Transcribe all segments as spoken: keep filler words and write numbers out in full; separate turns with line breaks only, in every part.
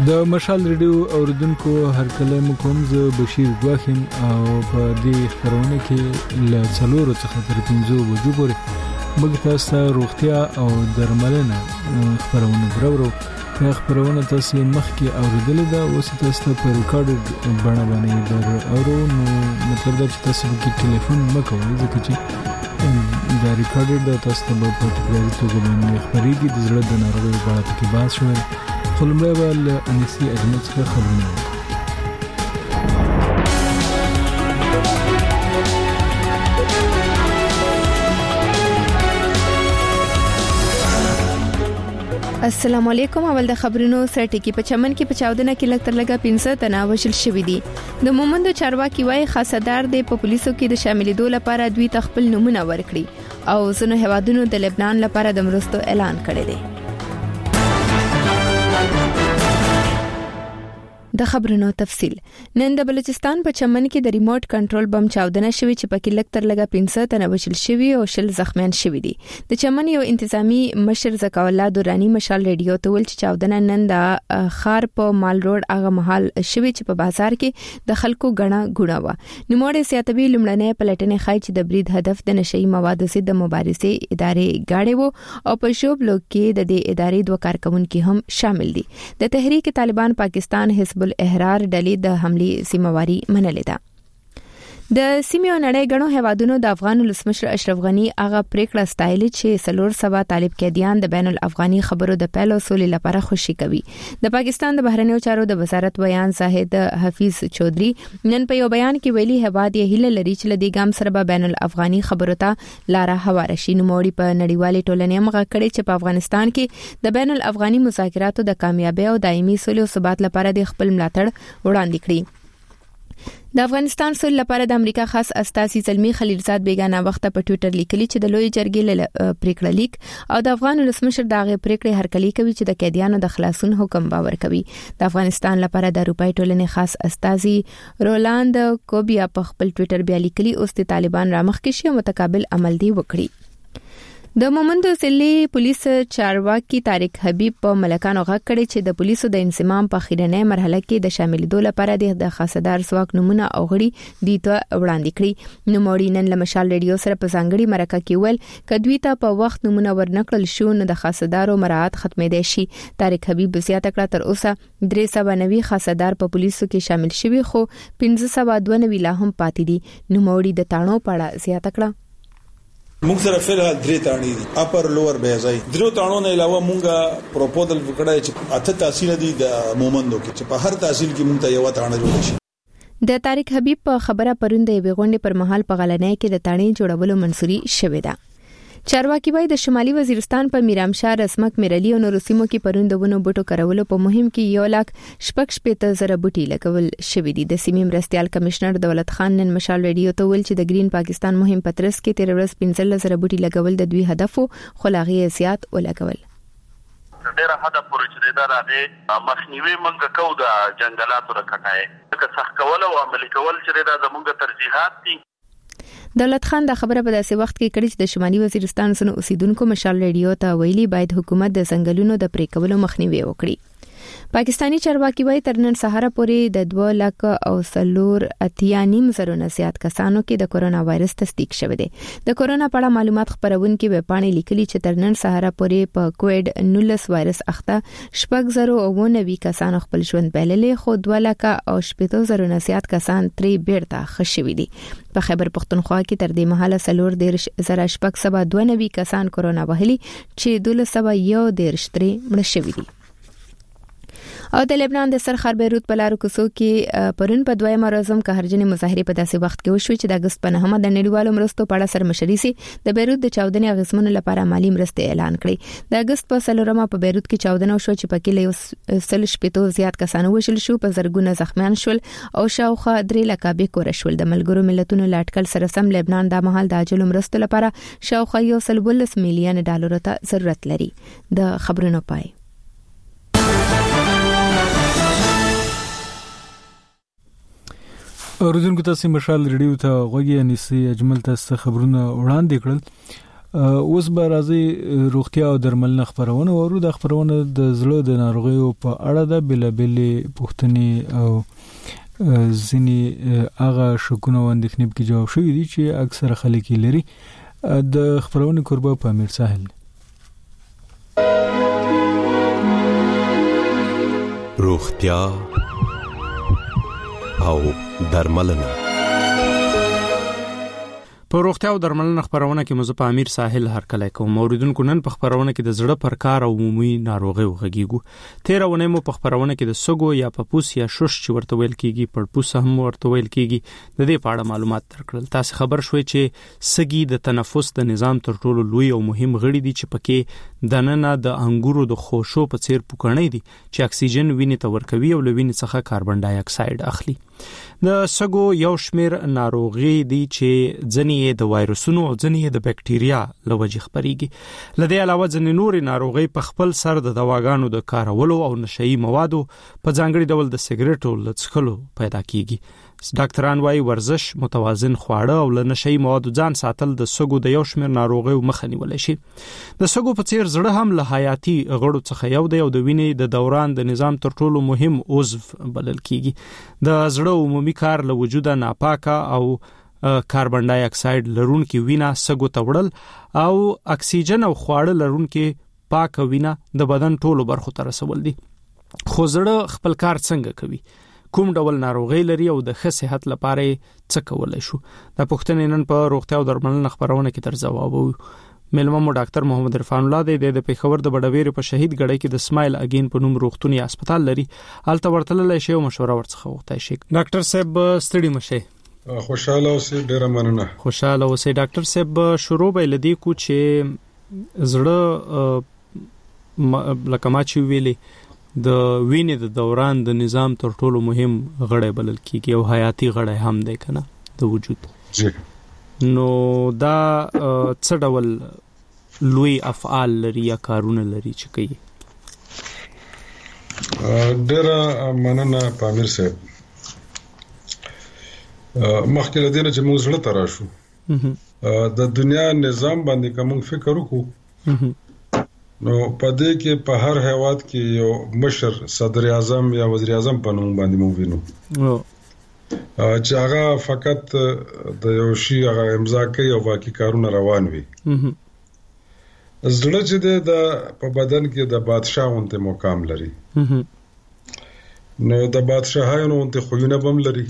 د مشال ریډیو اوریدونکو هر کله مو کوم زه بشیر ګواخیم او په دې خبرونه کې له څلورو څخه تر پنځو بجو پورې موږ تاسو ته روغتیا او درملنه خبرونه برورو دا خبرونه تاسو مخکې اوریدلې ده اوس تاسو ته په ریکارډډ بڼه باندې در اورو نو مطلب دا چې تاسو کې ټلیفون مکوئ ځکه چې دا ریکارډډ تاسو ته په ټلیفون توګه باندې خبرېږي د زړه د ناروغیو په اړه کې بحث شوی خلمړی ول انسی اجمل څخه خبرونه
السلام علیکم. اول د خبرونو سره ټکی په چمن کې په چاودنه کې لګ تر لګه پنځه تنه وشل شوې دي. د مومندو چارواکي وايي خاصدار د پولیسو کې د شاملېدو لپاره دوی تخپل نمونه ورکړي او زنو هوادونو د لبنان لپاره د مرستو اعلان کړی دی. د خبرونو تفصیل. نن د بلوچستان په چمن کې د ریموټ کنټرول بم چاودنه شوې چې پکې لګ تر لګه پنځه تنه وشل شوي او شل زخمیان شوي دي. د چمن یو انتظامی مشر زکا الله دورانی مشال ریډیو ته ول چې چاودنه نن د خار په مال روډ هغه محل شوي چې په بازار کې د خلکو غنا غونه و. نوموړي سیاتبي لمړنۍ پلټنې خای چې د برید هدف د نشئی موادو سي د مبارزې ادارې غاړې وو او په شوب لوک کې د دې ادارې دوه کارکونکو هم شامل دي. د تحریک طالبان پاکستان حزب الاحرار ډلې د حملې سیمواري منلې ده. د سیمې نړۍ غنو هوادونو د افغان ولسمشر اشرف غنی هغه پریکړه ستایلې چې سلور سبا طالب قیدیان د بین الافغاني خبرو د پیلو سولې لپاره خوشي کوي. د پاکستان د بهرنیو چارو د وزارت بیان زاهد حفیظ چودري نن په یو بیان کې ویلي هواد یې هله لري چې لدی ګام سره به بین الافغاني خبرو ته لاره هواره شي. نو موري په نړیوالې ټولنې مغه کړي چې په افغانستان کې د بین الافغاني مذاکراتو د کامیابی او دایمي سولې او ثبات لپاره د خپل ملاتړ وړاندې کړي. د افغانستان سول لپاره د امریکا خاص استاذي زلمی خلیلزاد بیگانه وخت په ټوئیټر لیکلي چې د لوی جرګې له پریکړه لیک او د افغان ولسمشر دغه پریکړه هرکلی کوي چې د قیدیانو د خلاصون حکم باور کوي. د افغانستان لپاره د اروپای ټولنې خاص استاذي رولاند کوبیا په خپل ټوئیټر بیا لیکلي اوس د طالبان رامخ کې شي متقابل عمل دی وکړي. د مومندو ضلعي پولیس چارواکي طارق حبیب په ملکانو غږ کړي چې د پولیسو د انضمام په اخیرنۍ مرحله کې د شاملېدو لپاره د خاصدار ځواک نمونه او غړي دي ته وړاندې کړي. نو موري نن له مشال ریډیو سره په ځانګړي مرکه کې ویل کدوې ته په وخت نمونه ورنکړل شو نو د خاصدارو مراعات ختمې دي شي. طارق حبیب زیاته کړه تر اوسه درې سوه نوي خاصدار په پولیسو کې شامل شوي خو پنځه سوه دوه نوي لا هم پاتې دي. نو موري د تاڼو پړه زیاته کړه.
موږ سره فلحال درې تاڼې دي اپر لوور بیزای درو تاڼو نه علاوه موږ پروپوزل وکړای چې اته تحصیل دي د مومندو کې چې په هر تحصیل کې موږ ته یو تاڼه جوړ شي.
د طارق حبیب په خبره پروند یې غونډې پر مهال په غلنۍ کې د تاڼې جوړولو منسوري شوې ده. چارواکي وایي د شمالي وزیرستان په میرامشاه رسمک میرلی او نورو سیمو کې پروندونو بوټو کارولو په مهم کې یو لاک شپږ شپېته زره بوټي لګول شوې دي. د سیمې مرستيال کمشنر دولت خان نن مشال ریډیو ته ویل چې د گرین پاکستان مهم پترس کې تیر ورځ پنځه زره بوټي لګول د دوی هدف خو لاغي زیات ولګول.
ډېر هدف پورې چې دا راځي مخنیوي منګه کو د جنگلاتو رکټای که څخه کول او عملي کول چې دا زموږ ترجیحات دي.
دولت خان دا خبره په داسې وخت کې کړې چې د شمالي وزیرستان سره اوسیدونکو مشال ریډیو ته ویلي باید حکومت د ځنګلونو د پرې کولو مخنیوي وکړي. پاکستانی چارواکي وايي تر نن سهار پورې د دوه لک او سلور اتیا نیم زره نه زیات کسانو کې د کورونا وایرس تصدیق شوه دی. د کورونا په اړه معلومات خبرونکو ویب پاڼې لیکلي چې تر نن سهار پورې په کووډ نولس وایرس اخته شپږ زره او نوي کسان خپل ژوند بللې خو دوه لک او شپږ زره نه زیات کسان ترې بیرته خښوي دي. په خیبر پختونخوا کې تر دې مهاله سلور دیرش زره شپږ سوه دوه نوي کسان کورونا وهلي چې دولس سوه یو دیرش ترې مړ شوي دي. او د لبنان د سرخر بیروت په لارو کوڅو کې پرون په دویمه ورځ قهرجنې مظاهره په داسې وخت کې وشوه چې د اگست په نهمه د نړیوالو مرستو په اړه سرمشري سي د بیروت د چاودنې غزمونو لپاره مالی مرستې اعلان کړې. د اگست په څلورمه په بیروت کې چاودنه وشوه چې پکې له سل شپېته زیات کسان وشل شو، په زرګونه زخمیان شول او شاوخوا درې لکه به کور شول. د ملګرو ملتونو لاټکل سره سم لبنان د مهال د اجل مرستو لپاره شاوخوا یو سل ولس میلیون ډالر ته ضرورت لري. د خبرونو پای
اوریدونکو تاسو مشال ریډیو ته غوږی نیسي اجمل تاسو خبرونه وړاندې کړل. اوس به راځي روغتیا او درملنه خبرونه ورو د خبرونه د زړه د ناروغیو په اړه د بلبلې پوښتنې او ځینی هغه شکونه و اندېښنې کې جواب شوی دي چې اکثره خلک لري. د خبرونه قربا په امیر ساحل
روغتیا او درملنه.
په روغتیا او درملنه خبرونه کې مزه په امیر ساحل هر کله کوم موریدونکو نن په خبرونه کې د زړه پر کار او عمومي ناروغي وغږیږو. تیرونه مو په خبرونه کې د سګو یا پپوس یا شوش چې ورته ویل کیږي پړپوس هم ورته ویل کیږي د دې په اړه معلومات درکړل. تاسو خبر شوي چې سګي د تنفس د نظام تر ټولو لوی او مهم غړي دي چې پکې دننه د انګورو د خوشو په څیر پوکړنې دي چې اکسیجن وینې ته ورکوي او لوینې څخه کاربن ډای اکساید اخلي. د سګو یو شمیر ناروغي دي چې ځنې د وایرسونو او ځنې د بکټریا لوجه خبريږي. لدې علاوه ځنې نور ناروغي په خپل سر د دواګانو د کارولو او نشئی موادو په ځانګړي ډول د سیګریټو لڅکلو پیدا کیږي. ډاکټران وايي ورزش، متوازن خواړه او له نشئی موادو ځان ساتل د سګو د یو شمیر ناروغیو مخه نیول شي. د سګو په څیر زړه هم له حیاتي غړو څخه یو دی او د وینې د دوران د نظام تر ټولو مهم عضو بلل کیږي. د زړه عمومي کار له وجوده ناپاکه او کاربن ډای اکساید لرونکي وینه سګو ته وړل او اکسیجن او خواړه لرونکي پاکه وینه د بدن ټولو برخو ته رسول دي. خو زړه خپل کار څنګه کوي؟ کوم ډول ناروغي لري او د ښه صحت لپاره څه کولای شو؟ دا پوښتنې نن په روغتیا او درملنه خبرونه کې تر ځواب وو. ملما مو ډاکټر محمد عرفان الله د د پیښور د بډویر په شهید غړی کې د سمایل اگین په نوم روغتونی هسپتال لري. الته ورتللای شي او مشوره ورڅخه وغوښتای شي. ډاکټر صاحب ستړي مشه؟
خوشاله اوسئ، ډیر مننه.
خوشاله اوسئ. ډاکټر صاحب شروع به لدی کو چې زړه لکه ما چې ویلي د وینې د دوران د نظام تر ټولو مهم غړی بلل کیږي او حیاتي غړی هم دی کنه د وجود.
جی.
نو دا څه ډول لوی افعال لري یا کارونه لري چې کوي؟
ډیر مننه پامیر صاحب. مخکې لدینه چې موږ زړه تراشو د دنیا نظام باندې کوم فکر وکړو نو پدې کې په هر هیواد کې یو مشر صدر اعظم یا وزیر اعظم په نوم باندې مو وینو چې هغه فقط د یو شی هغه امضا کوي او باقي کارونه روان وي. زړه چې د په بدن کې د بادشاہ اونته مقام لري نو د بادشاہانو اونته خوونه بم لري.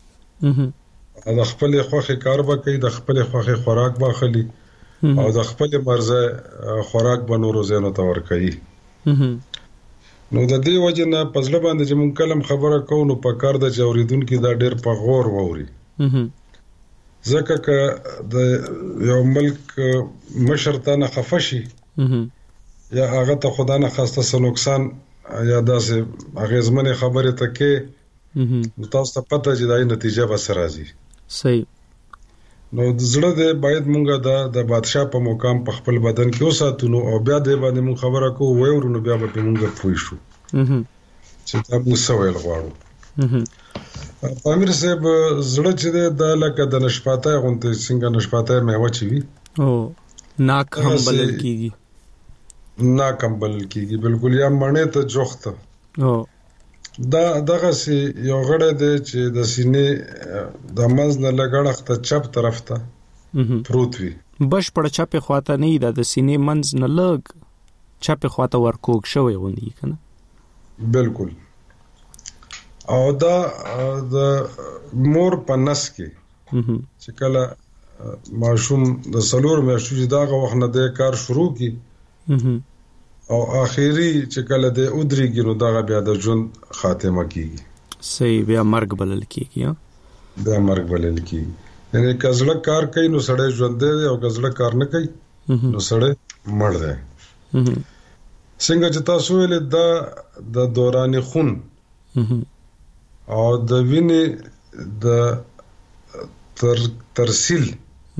د خپل خوخه کار وکړي، د خپل خوخه خوراک واخلي او د خپل مرزه خوراک به نورو زینو ته ورکړي. نو د دې وجه نه پزله باندې چې مونږ کلم خبره کوو نو په کار د اوریدونکو دا ډېر په غور ووري. ځکه چې د یو ملک مشر ته نه خفشي یا هغه ته خدا نه خواسته څه نقصان یا داسې هغه زمونه خبره ته کې نو تاسو ته پته چې دای نتیجه به سره راځي.
صحیح.
نو زړه دې باید مونږه د د بادشاہ په مقام په خپل بدن کې وساتو نو او بیا دې باندې مونږ خبره کوو وایو نو بیا به مونږه پوي شو چې دا موږ سوال غواړو. پامیر صاحب زړه چې د لکه د نشپاتای غونته څنګه نشپاتای میوه چی وي
او ناکم بلل کیږي
ناکم بلل کیږي بالکل یا مړنه ته جوخته او دا دغه سي یو غړی دی چې د سینې د منځ نه لګړخ ته چپ طرف ته پروت وي.
بش پړ چپه خواته نه دی د سینې منځ نه لګ چپه خواته ورکوک شوی غوندي کنه.
بالکل. او دا د مور په نس کې چې کله ماشوم د سلور میاشتو چې داغه وخت نه د کار شروع کی او اخیری چې کله د اودریږي نو دغه بیا د ژوند خاتمه کیږي.
صحیح. بیا مرګ بلل کیږي.
بیا مرګ بلل کیږي. یعنی کزړه کار کوي نو سړی ژوند دی او کزړه کار نه کوي نو سړی مړ دی. څنګه چې تاسو ویل دا د دوران خون او د وینې د تر ترسیل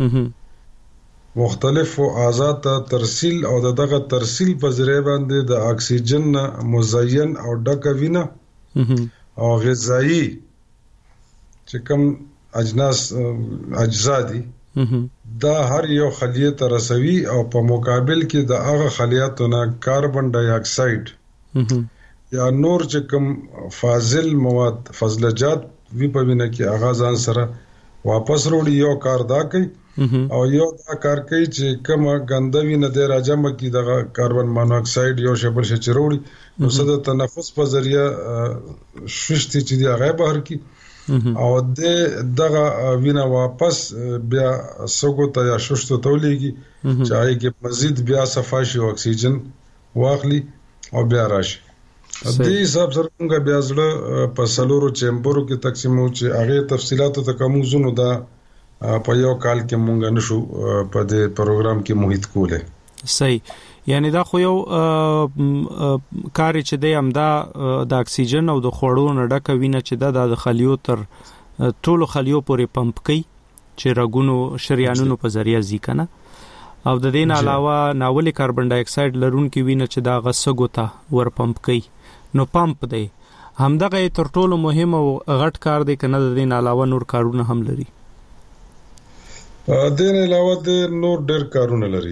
مختلفو اعضاء ته ترسیل او دغه ترسیل په ذریعہ باندې د اکسیجن مزین او ډکه وینه او غذایی چې کوم اجناس اجزا دي دا هر یو خلیه ته رسوي او په مقابل کې د هغه خلیاتو نه کاربن ډای اکساید یا نور چې کوم فاضل مواد فضلجات وی په وینه کې هغه ځان سره واپس وروړي. یو کار دا کوي او یو دا کار کوي چې کومه ګنده وینه د راجمه کې د کاربن مونوکساید یو شبل شي چروړي نو صد تنفس په ذریعہ ششتي چې دی هغه بهر کی او د دغه وینه واپس بیا سګو ته یا ششتو تولیږي چې هغه کې مزید بیا صفاشي او اکسیجن واخلي او بیا راشي. د حساب سره موږ بیا زړه په سلورو چیمبرو کې تقسیمو چې هغه تفصيلاتو ته کوم زونو دا په یو کال کې مونږ نشو په دې پروګرام کې محیط کوله.
صحیح، یعنی دا خو یو کار چې دی همدا د اکسیجن او د خوړو نه ډکه وینه چې دا د خلیو تر ټولو خلیو پورې پمپ کوي چې رګونو شریانونو په ذریعہ ځي کنه او د دې نه علاوه ناولي کاربن ډای اکساید لرونکي وینه چې دا غسګو ته ور پمپ کوي نو پمپ دی همدغه تر ټولو مهم او غټ کار دی کنه. د دې نه علاوه نور کارونه هم لري.
د دې نه علاوه د نور ډېر کارونه لري.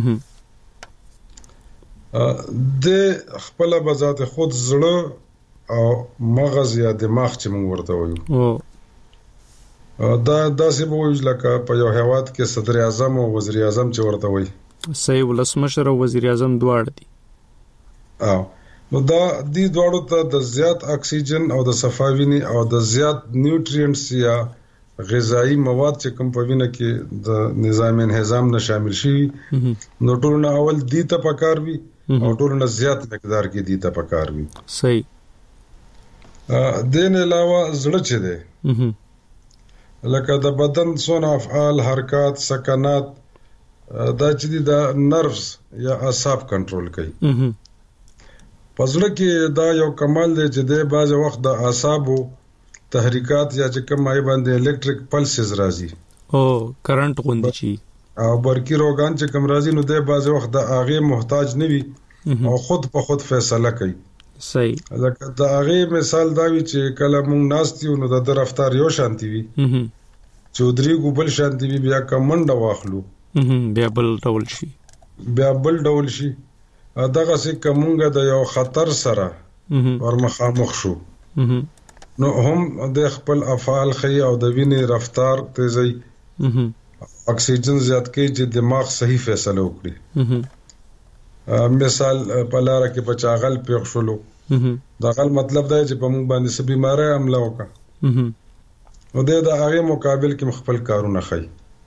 د خپل بذات خود زړه او مغز یا دماغ چې موږ ورته وایو دا داسې به وایي لکه په یو هیواد کې صدر اعظم او وزیر اعظم چې ورته وایي.
صحیح، ولسمشر او وزیر اعظم دواړه دي.
او نو دا دی دواړو ته د زیات اکسیجن او د صفاویني او د زیات نیوټرینټس یا غذایی مواد چې کوم په وینه کې د نظام انهضام نه شامل شي نو ټول نه اول دی ته پکار وي او ټول نه زیات مقدار کې دی ته پکار وي.
صحیح.
د نه علاوه زړه چې دی لکه د بدن څونه افعال حرکات سکنات دا چې دی د نروز یا اعصاب کنټرول کوي. پزړه کې دا یو کمال دی چې د بعض وخت د اعصابو تحریکات یا چې کوم مای باندې الکتریک پلسز راځي
او کرنٹ غوندي شي
او برقی روغان چې کوم راځي نو د بعض وخت د اغه محتاج نه وي او خود په خود فیصله کوي.
صحیح.
لکه د اغه مثال دا وی چې کله مونږ ناستیو نو د رفتار یو شانتي وي چودري ګوبل شانتي وي بیا کمنډ واخلو
بیا بل ډول شي
بیا بل ډول شي دغه څه کومګه د یو خطر سره ورمخامخ شو نو هم د خپل افعال خي او د وینې رفتار تیزي اکسیجن زیات کوي چې دماغ صحیح فیصله وکړي. مثال په لار کې بچاغل پیښ شولو دا غل مطلب دا چې په موږ باندې سبي ماره عمله وکړه نو د هغه مقابل کې خپل کارونه خي.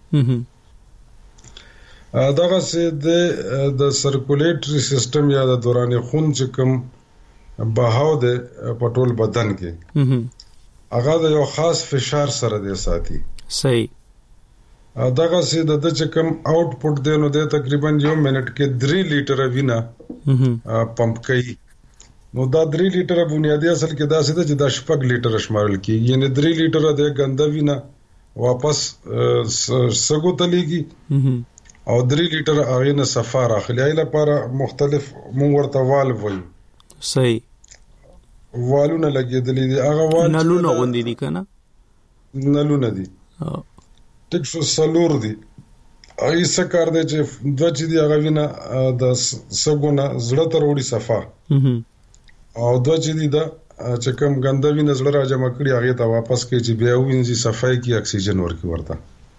دغه سه د د سرکولیټري سیستم یا د دوران خون چې کوم بهاو د پټول بدن کې هغه د یو خاص فشار سره دی ساتي.
صحیح.
دغه سه د د چې کوم آوټپوټ دی نو د تقریبا یو منټ کې درې لیټر وینه پمپ کوي نو دا درې لیټر بنیادی اصل کې دا څه چې د شپږ لیټر شمارل کیږي یعنی درې لیټر د ګنده وینه واپس سګو تلېږي او درې لیټر هغه نه صفا راخلي لپاره مختلف مونږ ورته والو وایو.
صحیح.
والونه لګېدلې دي هغه وال
نلونه غوندي دي کنه
نلونه دي ټیک شو سلور دي اې څه کار دی چې د چې دی هغه وینه د سګونه زړه تر وړي صفا او د چې دی دا چې کوم ګنده وینه زړه راجمع کړي هغه ته واپس کوي چې بیا وینځي صفای کی اکسیجن ورکي ورته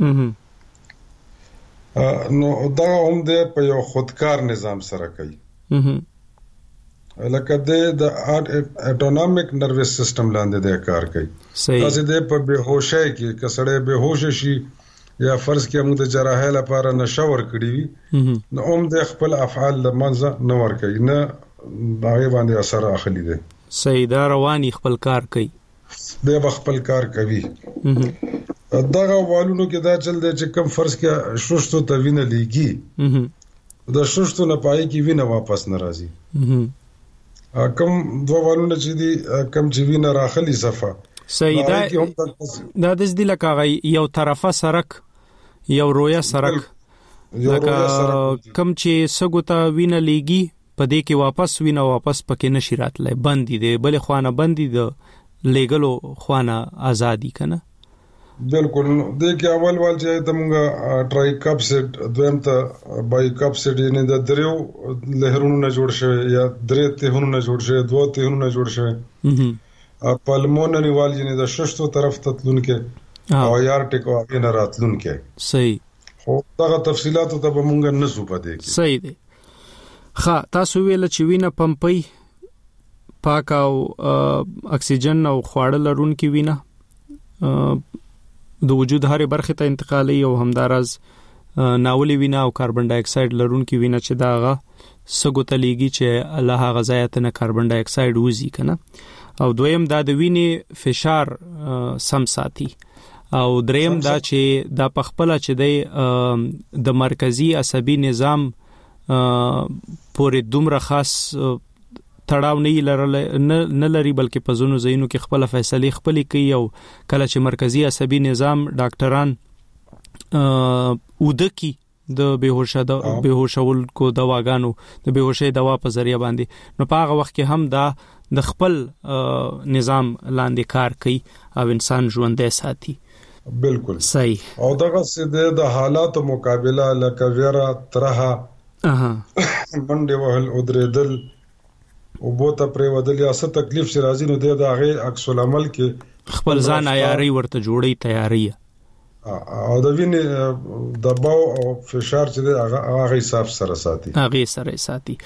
نو دا هم د په یو خودکار نظام سره کوي لکه د اټونومیک نروس سیستم لاندې د کار کوي. تاسو د په بهوشۍ کې کسړې بهوش شي یا فرض کې موږ د جراحه لپاره نشور کړی وي نو هم د خپل افعال لمنځه نه ور کوي نه هغه باندې اثر اخلي دي.
صحیح. دا رواني خپل کار کوي
د خپل کار کوي. دغه والونو کې دا چل دی چې کم فرض کې شوشتو ته وینه لګي د شوشتو نه پای کې وینه واپس نه راځي کم دوه والونه چې دي کم چې وینه راخلي صفه.
صحیح. دا دا د دې لکه یو طرفه سرک یو رویا سرک لکه کم چې سګو ته وینه لګي په دې کې واپس وینه واپس پکې نشي راتلای بندي دي بل خوانه بندي د لګلو خوانه ازادي کنه
بالکل د کې اول وال چې تمغه ټرای کاپسټ دویم ته بای کاپسټ یعنی د دریو لهرونو نه جوړ شوی یا درې تهونو نه جوړ شوی دوه تهونو نه جوړ شوی پلمونری وال یعنی د ششتو طرف ته تلونکې او یار ټیکو اګه نه راتلونکې
صحیح
خو دا تفصيلات ته به مونږ نه سو پدې کې
صحیح دی ښه تاسو ویل چې وینه پمپي پاک او اکسیجن او خواړه لرونکي وینه د وجود هرې برخې ته انتقالي او همدارز ناولي وینه او کاربن ډای اکساید لرونکي وینه چې داغه سګو تلیږي چې الله غذایت نه کاربن ډای اکساید وزي کنه او دویم دا د وینې فشار سم ساتي او دریم دا چې د پخپله چې د د مرکزی عصبي نظام پورې دومره خاص تړاو نه لرل نه لري بلکې په زونو زینو کې خپل فیصله خپل کوي او کله چې مرکزی عصبي نظام ډاکټران ودکی د بهوشه د بهوشول کو دواګانو د بهوشي دوا په ذریعہ باندې نو په هغه وخت کې هم دا د خپل نظام لاندې کار کوي او انسان ژوندې ساتي
بالکل
صحیح
او دغه سده د حالاتو مقابله لکه ویرا ترها
اها
منډه وهل او درېدل او بوته پر ودل یا څه تکلیف چې راځي نو د هغه عکس العمل کې
خپل ځان عیاري ورته جوړي تیاری
او د وینې د باو او فشار چې هغه هغه حساب سره ساتي
هغه سره ساتي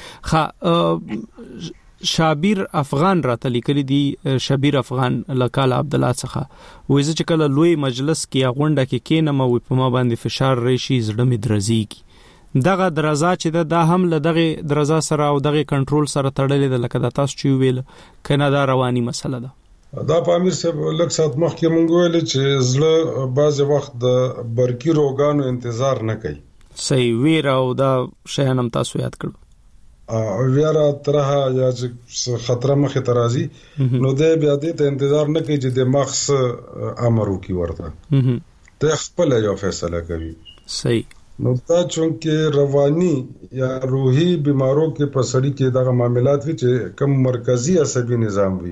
ښه شابیر افغان راته لیکلي دي شابیر افغان لکال عبد الله څخه وایي چې کله لوی مجلس کې غونډه کې کینم او په ما باندې فشار راشي زړه مې درزيږي دغه درزا چې دا هم له دغه درزا سره او دغه کنټرول سره تړلې ده لکه د تاسو چې ویل کنه دا رواني مسله ده
دا په امیر صاحب لږ سات مخکې مونږ ویل چې زړه بعض وخت د برقي روغانو انتظار نه کوي
صحیح ویره او دا شیانم تاسو یاد کړو
او ویره ترها یا چې خطر مخه ترازی نو د بیا دې ته انتظار نه کوي چې د مخص امر وکي ورته ته خپل یو فیصله کوي
صحیح
نو دا چونکه رواني یا روحي بیمارو کې پسړی کې دغه معاملات وی چې کم مرکزی عصبي نظام وي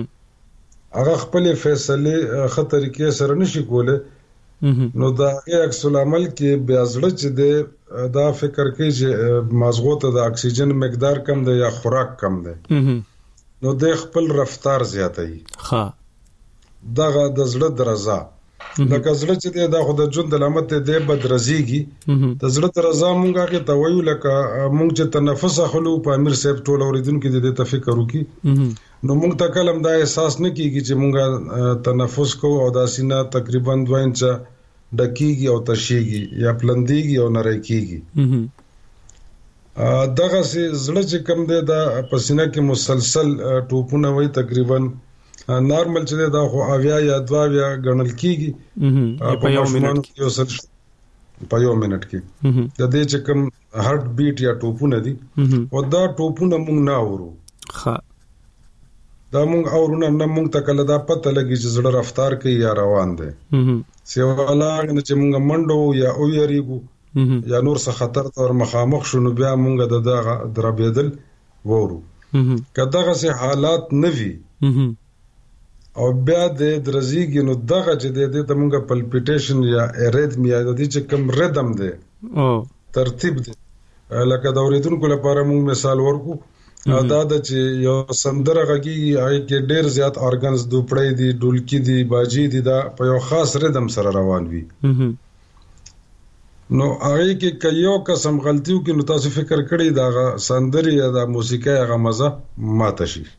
هغه خپل فیصله خطر کې سره نشي کوله نو دا عکس العمل کې بیا ځړ چې دا فکر کوي چې مازغو ته د اکسیجن مقدار کم دی یا خوراک کم دی نو د خپل رفتار زیاتوي
ها
دغه د زړه درزا لکه زړه چې دا خو د ژوند د علامت دی بدرزيږي د زړه درزا مونږه کې تویو لکه مونږ چې تنفس اخلو په امیر صاحب ټول اوریدونکو د دې تفکر وکي نو مونږ ته کلم دا احساس نه کیږي چې مونږه تنفس کو او د سینه تقریبا دوه انچ ډکیږي او تشيږي یا پلندېږي او نری کیږي دغه سي زړه چې کم دی دا پسینه کې مسلسل ټوپونه وای تقریبا نارمل چې دا خو اویا یا دوا بیا غنل کیږي
په یو منټ کې
یو سل په یو منټ کې د دې چې کوم هارت بیټ یا ټوپونه دي او دا ټوپونه مونږ نه اورو
ښه
دا مونږ اورونه نه مونږ ته کله دا پته لګي چې زړه رفتار کوي یا روان دي سیواله چې مونږ منډو یا او یریګو یا نور څه خطر تر مخامخ شونه بیا مونږ د دغه دربېدل وورو کداغه سه حالات نوي او بیا د درزيږي نو دغه چې د دې ته مونږه پلپټیشن یا اریتمیا د دې چې کوم ردم دی
او
ترتیب دی لکه د اوریدونکو لپاره مونږ مثال ورکو دا د چې یو سندره غږی هغه کې ډیر زیات ارګانز دوپړې دي ډولکی دي باجی دي دا په یو خاص ردم سره روان وي نو هغه کې یو قسم غلطیو کې نو تاسو فکر کړئ دا سندري یا د موسیقي هغه مزه ماته شي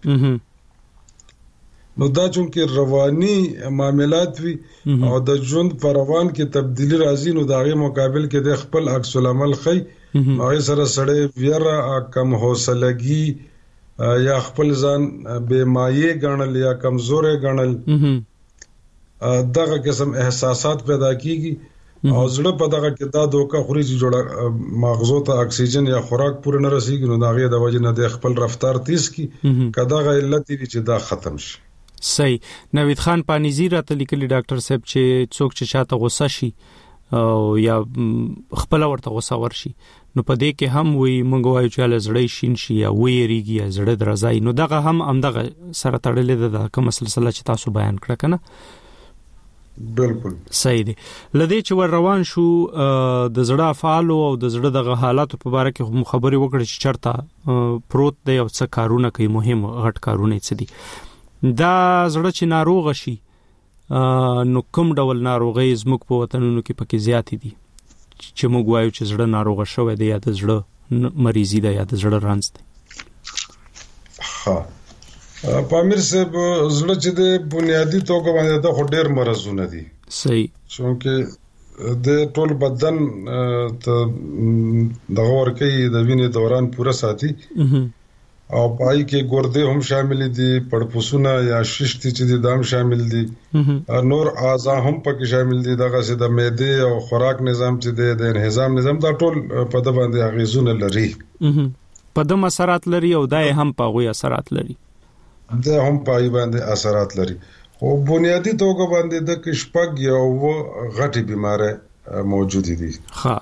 نو دا چونکه رواني معاملات وي او د ژوند پر روان کې تبدیلی راځي نو داغه مقابل کې د خپل عکس العمل خي هغه سره سړی ویره کم حوصلګي یا خپل ځان بے مایه غنل یا کمزورې غنل دغه قسم احساسات پیدا کیږي او زړه په دغه کې دا دوکه خوري چې جوړه مغزو ته اکسیجن یا خوراک پوره نه رسیږي نو داغه د وجه نه د خپل رفتار تیز کی کداغه علت دي چې دا ختم شي
صحیح نوید خان پانیزی راته لیکلی ډاکټر صاحب چې څوک چې شاته غوسه شي او یا خپل ورته غوسه ورشي نو په دې کې هم وی مونږ وایو چې له زړه شین شي یا ویریږي یا زړه درځي نو دغه هم همدغه سره تړلې ده د کوم سلسله چې تاسو بیان کړه کنه
بالکل
صحیح دی. لدې چې ور روان شو د زړه افعال او د زړه د حالاتو په اړه کې هم خبرې وکړې چې چرته پروت دی او څه کارونه کوي، مهم غټ کارونه څه دي. دا زړه چې ناروغ شي نو کوم ډول ناروغي زموږ په وطنونو کې پکې زیات دي چې موږ وایو چې زړه ناروغ شوی دی یا د زړه مریضي ده یا د زړه رنځ دی.
ها پامیر صاحب زړه چې د بنیادی توګه باندې د خډیر مرزونه دي.
صحیح.
څنګه د ټول بدن ته د غور کوي د وینې دوران پوره ساتي او پای کې ګردې هم شامل دي، پړپوسونه یا ششتي چې د دام شامل دي، نور اعضاء هم پکې شامل دي، دغه سي د معده او خوراک نظام چې د انهضام نظام دا ټول په د باندې اغیزونه لري،
په د اثرات لري او دای هم په غوي اثرات لري،
دا هم پای باندې اثرات لري. او بنیادی توګه باندې د کشپګ یو غټي بیماره موجود دي.
ها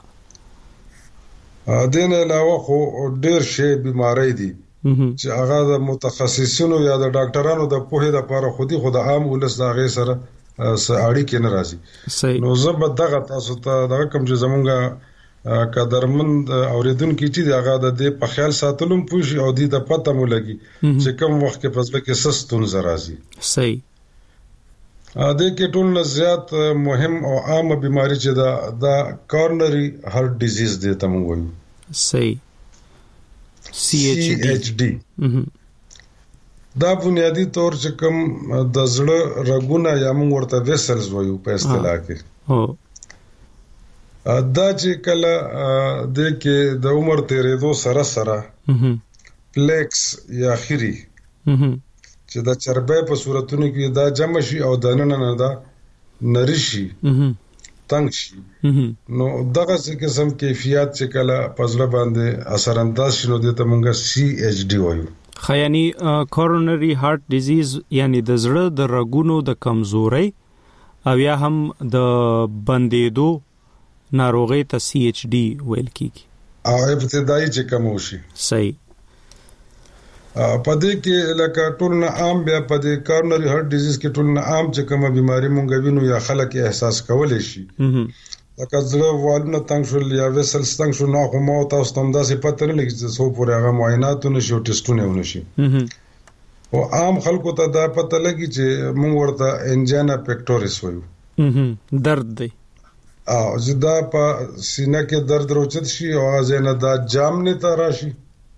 دین علاوه خو ډېر شی بیماری دي چې هغه د متخصصینو یا د ډاکټرانو د پوهې لپاره خودي خود عام ولس دا غي سره سړی کې نه راځي. نو زه به دغه تاسو ته دا کوم چې زمونږه قدرمند اوریدونکو چې هغه د دې په خیال ساتلم پوښي او دې د پته مو لګي چې کوم وخت کې فزله کې سستون زرازي.
صحیح.
ا دې کې ټول نه زیات مهم او عام بیماری چې دا د کورنري هارت ډیزیز دی ته مونږ وایو.
صحیح. سی ایچ ډی.
دا بنیادی طور چې کوم د زړه رګونه یا موږ ورته ویسلز وایو په اصطلاح کې.
او
دا چې کله د کې د عمر تیرېدو سره سره پلیکس یا خيري چې دا چربې په صورتونو کې دا جمع شي او د نن نه دا نریشي تنگ شي، نو دغه څه قسم کیفیت چې کله پزله باندې اثر انداز شنو د ته مونږه سی ایچ ډی وایو.
خیانی کورونری هارت ډیزیز یعنی د زړه د رګونو د کمزوري او یا هم د بندېدو ناروغي ته سی ایچ ډی ویل کیږي
او ابتدایي چې کوم شي.
صحیح.
پدې کې لکه ټول نه عام بیا پدې کورونری هارت ډیزیز کې ټول نه عام چې کومه بیماری مونږ وینو یا خلک احساس کولای شي لکه زړه والونه تنگ شول یا وسل ستنګ شو نو خو مو تاسو تم داسې پته نه لګي چې څو پورې هغه معاینات نشي او ټیسټونه ونشي. او عام خلکو ته دا پته لګي چې مونږ ورته انجینا پیکټوریس وایو،
درد دی
او زدا په سینه کې درد روچت شي او ازنه دا جام نه تراشي،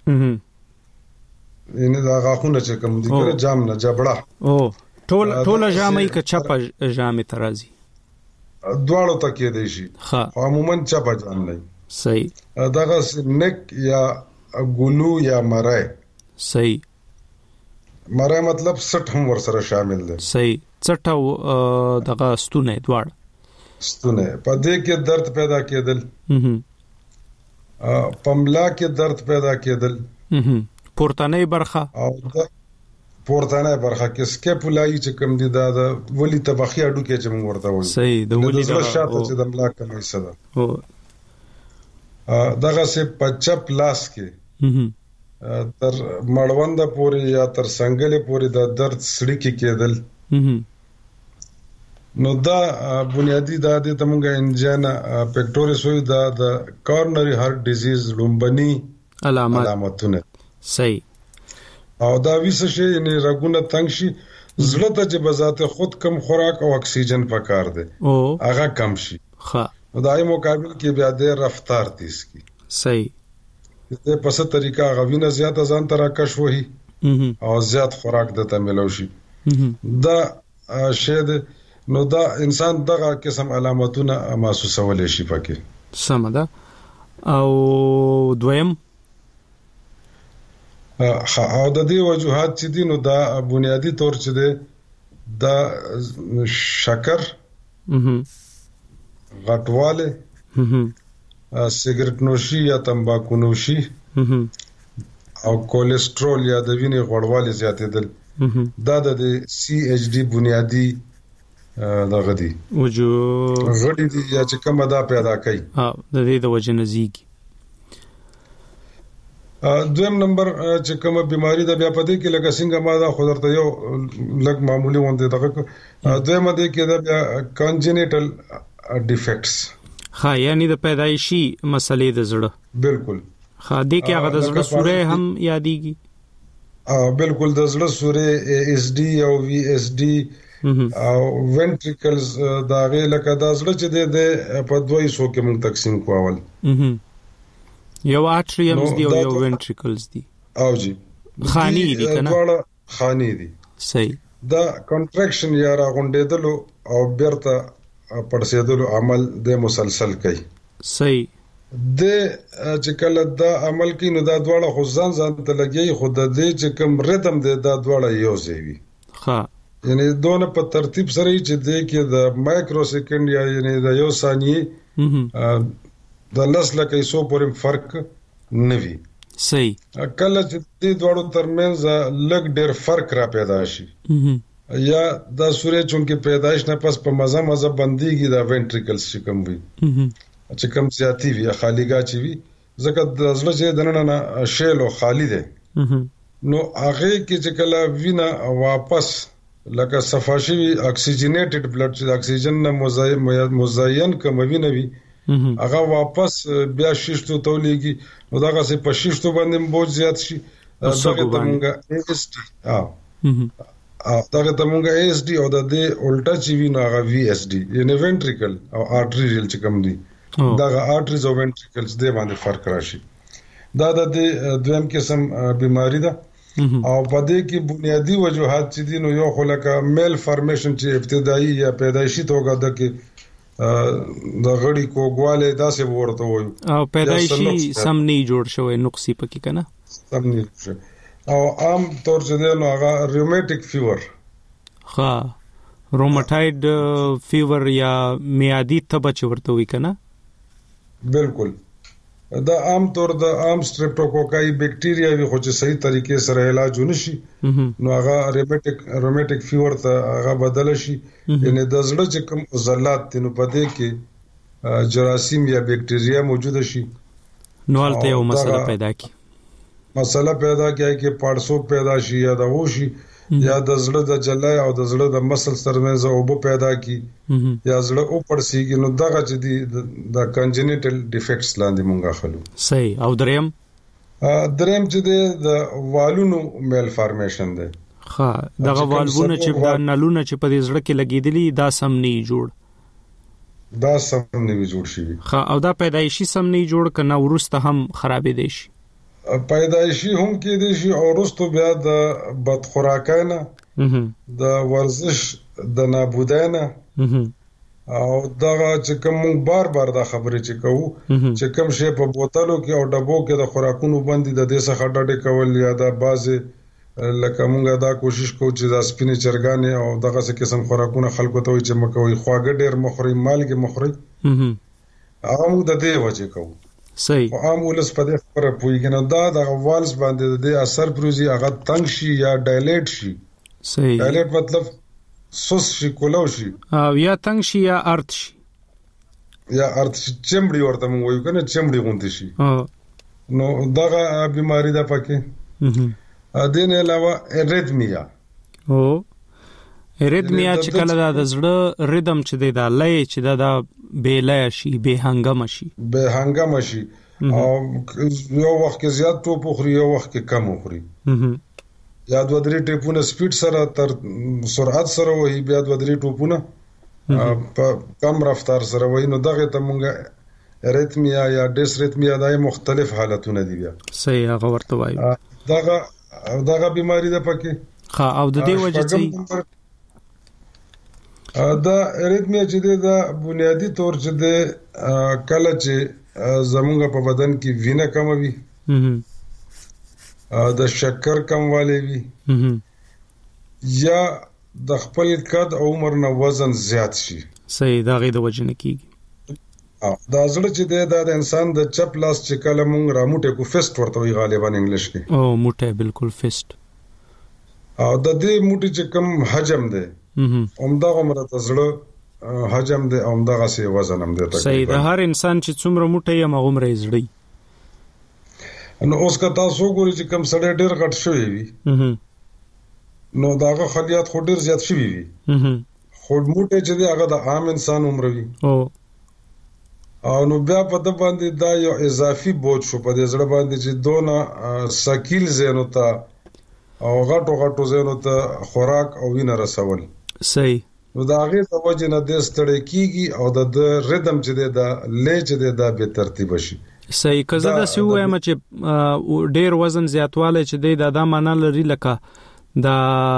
ینه دا غاخونه چې کوم دي کړه جام نه جبړه
او ټول ټول جامې ک چپه جامې ترازی
دواړو ته کې دی شي. عموما چپه جام نه.
صحیح.
دغه نک یا ګلو یا مرای.
صحیح.
مرای مطلب سټ هم ور سره شامل دی.
صحیح. سټه دغه ستونه دواړه
ستونه په دې کې درد پیدا کېدل، پملا کې درد پیدا کېدل،
پورتانه برخه
او د پورتانه برخه کې سکیپولای چې کوم دي دا د ولی طبخي اډو کې چې موږ ورته وایو.
صحیح. د ولی
د شاته چې د ملا کومه صدا او دغه سه پچپ لاس کې تر مړوند پورې یا تر څنګهله پورې د درد سړی کې کېدل. نو دا بنیادی دا د تمغه انجینا پیکټوریس وایو دا د کورونری هارت ډیزیز لومبني
علامات
علامتونه.
صحیح.
او دا ویسه شي یعنی رګونه تنگ شي، زړه ته چې بذات خود کم خوراک او اکسیجن پکار دی
او
هغه کم شي.
ها
دای مقابل کې بیا د رفتار تیز کی.
صحیح.
د پسه طریقہ غوینه زیات ځان تر کش وਹੀ او زیات خوراک دته ملو شي. دا شه نو دا انسان دغه قسم علامتونه محسوسول شي پکې.
سم ده. او دویم
او د دې وجوهات چې دي نو دا بنیادی طور چې ده دا شکر، غټواله، سیګریټ نوشي یا تمباکو نوشي او کولیسټرول یا د وینې غوړوالی زیاتېدل دا د سی ایچ ډی بنیادی دغه دي
وجو
غړي دي یا چې کومه دا پیدا کوي.
ها د دې د وجه نزيږي.
دویم نمبر چې کومه بیماری ده بیا پدې کې لکه څنګه ما دا خو درته یو لږ معمولی وانته دغه دویم دې کې دا بیا کانجنیټل ډیفیکټس
ها یعنی د پیدایشي مسلې د زړه
بالکل
ها دې کې هغه د زړه سورې هم یادېږي
ا بالکل د زړه سورې اس ډي او وی اس ډي او وینټریکلز دا غي لکه د زړه چې د په دوه حصو کې موږ تقسیم کوول
یو اټریمز دی او یو وینټریکلز دی
او جی
خانی دي کنه
ټول خانی دي
صحیح
دا کنټراکشن یا راغونډېدل او بیرته پړسېدل عمل د مسلسل کوي
صحیح
د چې کله دا عمل کوي نو دا دواړه خو ځان ځان ته لګي خو د دې چې کوم ریتم دی دا دواړه یو ځای وي
ها
یعنی دونه په ترتیب سره چې د کې د مایکرو سکند یا یعنی د یو ثانیه د لس لکه سو پورې فرق نه وي
صحیح
کله چې د دوړو ترمنځ لګ ډېر فرق را پیدا شي یا د سورې چونکه پیدائش نه پس په مزه مزه بنديږي د وینټریکلز چې کوم وي چې کوم زیاتی وي خالیګا چې وي ځکه د زړه چې دنه نه شیل او خالی ده نو هغه کې چې کله وینا واپس لکه صفاشي اکسیجنیټډ بلډ چې اکسیجن نه مزین کموي نه وي هغه واپس بیا شیشتو تولیږي نو داغه سه په شیشتو باندې بوج زیات شي دغه تمونګه اس ډي ها دغه تمونګه اس ډي او د الټا چې وی نو هغه وی اس ډي یعنی وینټریکل او آرټریل چې کوم دي دغه آرټریز او وینټریکلز د باندې فرق راشي دا د دویم قسم بیماری ده او په دې کې بنیادی وجوهات چې دي نو یو خلک میل فارمیشن چې ابتدایي یا پیدایشي توګه ده کې د غړي کوګواله داسې ورته وایو
او پیدایشي سم نه جوړ شوی نقصې پکې کنه
سم نه او عام طور چې نو هغه ریوماتیک فیور
ها روماتایډ فیور یا میادی تبه ورته وی کنه
بالکل دا عام طور د عام سټریپټوکوکای بکټیریا وی خو چې صحیح طریقې سره علاج ونشي نو هغه ریوماتیک روماتیک فیور ته هغه بدل شي یعنی د زړه چې کوم عضلات تنو پدې کې جراثیم یا بکټیریا موجود شي
نو البته یو مسله پیدا کی
مسله پیدا کیږي چې پړسو پیدا شي یا د وشي یا د زړه د جلای او د زړه د مسل ترمنځ اوبو پیدا کی یا زړه او پړسیږي نو دغه چې د کنجنیټل ډیفیکټس لاندې مونږه خلو
صحیح او دریم
دریم چې د والونو میل فارمیشن ده
ها دغه والونه چې د نلونه چې په زړه کې لګیدلی دا سم نه جوړ
دا سم نه جوړ شي
ها او دا پیدایشي سم نه جوړ کنه ورسته هم خرابې دي شي
پیدایشي هم کې دي شي او ورسته بیا د بدخوراکانه د ورزش د نابودانه او دغه چې کوم بار بار دا خبره چې کوو چې کوم شی په بوتلو کې او ډبو کې د خوراکونو باندې د دې څخه ډډه کول یا د بازه لکه مونږه دا کوشش کوو چې د سپینې چرګانې او دغه څه قسم خوراکونه خلکو ته وي چې مکوې خواږه ډېر مخوري مالګه مخوري هغه موږ د دې وجه کوو
صحیح
او عام ولس په دې خبره پوهیږي نو دا د والز باندې د اثر پروزي هغه تنگ شي یا ډایلیټ شي
صحیح
ډایلیټ مطلب سوس شي کولو شي
او یا تنگ شي یا ارت شي
یا ارت شي چمړي ورته موږ وایو کنه چمړي غونډي شي نو دغه بیماری ده پکې ا دې نه علاوه اریتمیا
او اریتمیا چې کله د زړه ریدم چې د لای چې د بے لای شي بے هنګم شي
بے هنګم شي او یو وخت کې زیات ټوپ خوري یو وخت کې کم خوري یا دوه درې ټیپونه سپیډ سره تر سرعت سره وي بیا دوه درې ټوپونه په کم رفتار سره وي نو دغه ته مونږه اریتمیا یا ډیسریتمیا دای مختلف حالتونه دي بیا
صحیح هغه ورته وایي
دغه دغه بیماری ده پکې
ها او د دې وجه چې
دا اریتمیا چې دا بنیادی طور چې د کله چې زمونږ په بدن کې وینه کم وي د شکر کموالی وي یا د خپل قد او عمر نه وزن زیات شي
صحیح دا غي د وجه نه کیږي
دا زړه چې د انسان د چپ لاس چې کله مونږ را موټه کو فیسټ ورته وی غالبا انګلیش کې
او موټه بالکل فیسټ
او د دې موټي چې کم حجم ده اومدا عمر ته زړه حجم ده اومدا غسي وزن هم ده
صحیح د هر انسان چې څومره موټه یې مغمره زړی
نو اوس که تاسو ګورئ چې کم سړی ډیر غټ شوی وي نو داغه خلیات خو ډیر زیات شوی وي خو موټه چې دی هغه د عام انسان عمر وي او او نو بیا په د باندې دا یو اضافي بوج شو په دې زړه باندې چې دونه سکیل زینو ته او غټو غټو زینو ته خوراک او وینه رسول صحیح نو دا هغه د وجه نه د ستړی کیږي او د ریدم چې دی دا لې چې دی دا به ترتیب شي
صحیح کزه دا سی وایم چې ډیر وزن زیاتواله چې دی دا د معنا لري لکه دا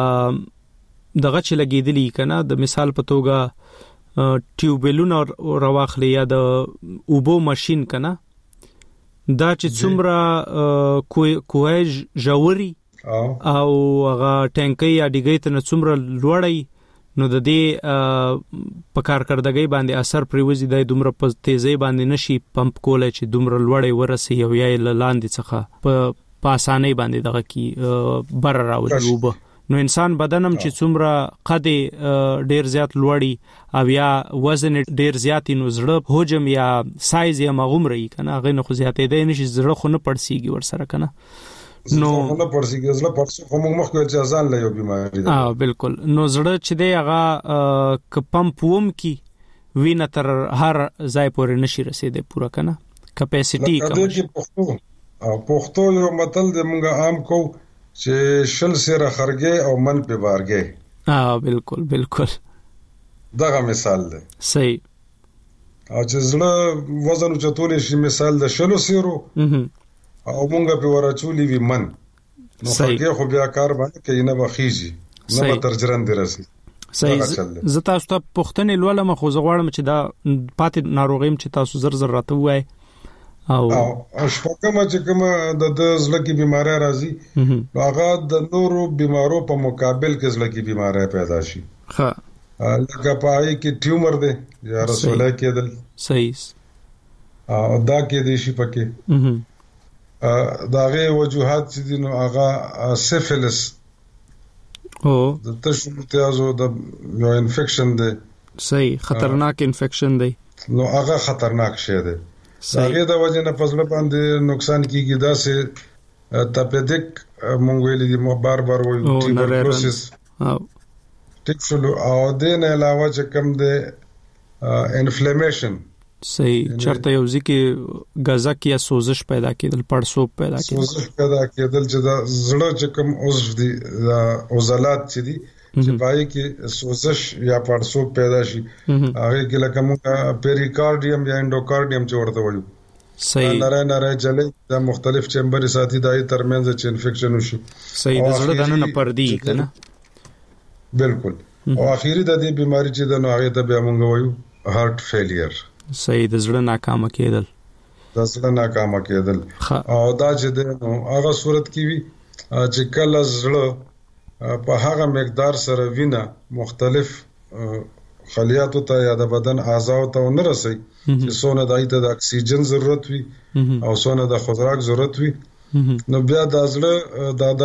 دغه چې لګیدلی کنه د مثال په توګه ټیوبلونه رواخلی یا د اوبو ماشين کنه دا چې څومره کوهج جوړي او هغه ټانکي یا ډیګی ته څومره لوړی نو د دې په کارکردګۍ باندې اثر پریوزي د دومره په تیزی باندې نشي پمپ کولای چې دومره لوړی ورسي او یا لاندې څخه په په اسانۍ باندې دغه کی بر راوځي وب نو انسان بدنم چې څومره قد ډیر زیات لوړی او یا وزن ډیر زیات نو زړه حجم یا سایز یا مغمري کنه غو نه خو زیاتې دی نشي زړه خو نه پړسیږي ور سره کنه
نو نه پړسیږي زړه پړسو کوم مخ کې چې ځان له یو بیماری ده
اه بالکل نو زړه چې دی هغه ک پمپ ووم کی وینه تر هر ځای پورې نشي رسیدي پورا کنه کیپاسټي
کوم او پښتو یو متل د مونږه عام کو چې شل سره خرګي او من په بارګي
اه بالکل بالکل
دغه مثال ده
صحیح
او چې زړه وزن چتولې شي مثال د شلو سیرو او مونږه په ورچولې وی من نو خرګي خو بیا کار باندې کوي نه بخیږي نه به ترجران درسي
صحیح زه تاسو ته پښتنې لولم خو زه غواړم چې دا پاتې ناروغیم چې تاسو زر زر راته وای
او او شپږم چې کوم د زړه کې بیماری راځي هغه د نورو بیمارو په مقابل کې زړه کې بیماری پیدا شي ها لکه پای کې ټیومر دی یا رسوله کېدل
صحیح
او دا کې دي شي پکې داغه وجوهات چې دي نو هغه سیفلس او د تشوتیازو د یو انفیکشن دی
صحیح خطرناک انفیکشن دی
نو هغه خطرناک شی دی هغه د وجه نه فزله باندې نقصان کیږي دا سه تاپیدک مونږ ویل دي مو بار بار وایو ټیوبرکلوسس او ټیکسلو او د نه علاوه چې کوم د انفلیمیشن
صحیح چرته یو ځکه غزا کې سوزش پیدا کېدل پړسوب پیدا کېدل
سوزش پیدا کېدل چې د زړه چې کوم عضو دي عضلات چې دي چې پای کې سوزش یا پړسوب پیدا شي هغه کې لکه موږ پیریکارډیم یا انډوکارډیم چې ورته وایو صحیح نره نره جلې د مختلف چیمبر ساتي دای ترمنځ چې انفیکشن وشي
صحیح د زړه دنه پردي کنه
بالکل او اخیری د دې بیماری چې د نو هغه ته به موږ وایو هارت فیلیر
صحیح د زړه ناکامه کېدل
د زړه ناکامه کېدل او دا چې د نو هغه صورت کې وي چې کله زړه په هغه مقدار سره وینه مختلف خلیاتو ته یا د بدن اعضاء ته نه رسي چې څونه دایته د اکسیجن ضرورت وي او څونه د خوراک ضرورت وي نو بیا د زړه د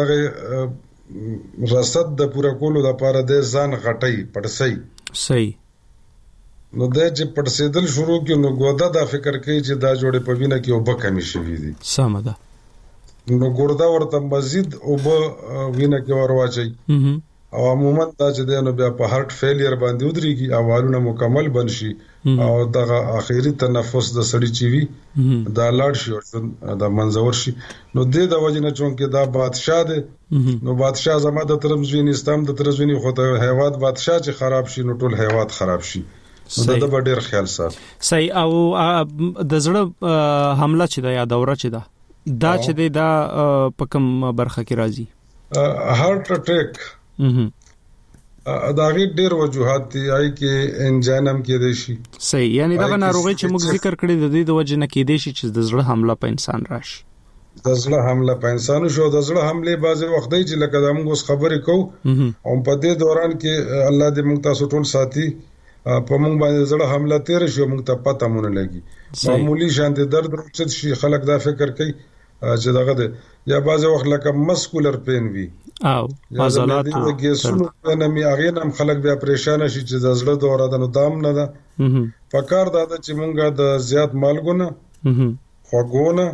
دغه رصد د پوره کولو لپاره د ځان غټي پړسي
صحیح
نو د چې پړسیدل شروع کړي نو ګوده دا فکر کوي چې دا جوړه په وینه کې وب کمی شوی دي
سم ده
نو ګوردا ورته مزید او به وینه کې ورواچي او عموما دا چې د نو بیا په هارت فیلیر باندې ودرېږي اوالونه مکمل بنشي او دغه اخیری تنفس د سړی چی وی دا لاړ شي او د منځور شي نو د د وجنه چون کې دا بادشاہ دی نو بادشاہ زما د ترمزوین استام د ترمزوین خو ته هیواد بادشاہ چې خراب شي نو ټول هیواد خراب شي نو د ډېر خیال سات
صحیح او د زړه حمله چې دا یا دوره چې دا دا چې دا په کوم برخه کې راځي
هارت اٹیک دا غي ډېر وجوهات دي آی کې انجینم کې دي شي
صحیح یعنی دا ناروغي چې موږ ذکر کړی د دې د وجه نه کې دي شي چې د زړه حمله په انسان راشي
د زړه حمله په انسان شو د زړه حمله بعضي وخت دی چې لکه موږ خبرې کوو او په دې دوران کې الله دې موږ تاسو ټول ساتي په موږ باندې زړه حمله تیر شو موږ ته پته مونږ لګي معمولی شان د درد رخصت شي خلک دا فکر کوي چې دغه ده یا بعض وخت لکه مسکولر پین وی
او عضلات
د ګیسونو نه می هغه نم خلک بیا پریشان شي چې د زړه دوره د نو دام نه ده پکار دا چې مونږه د زیات مالګونه خوګونه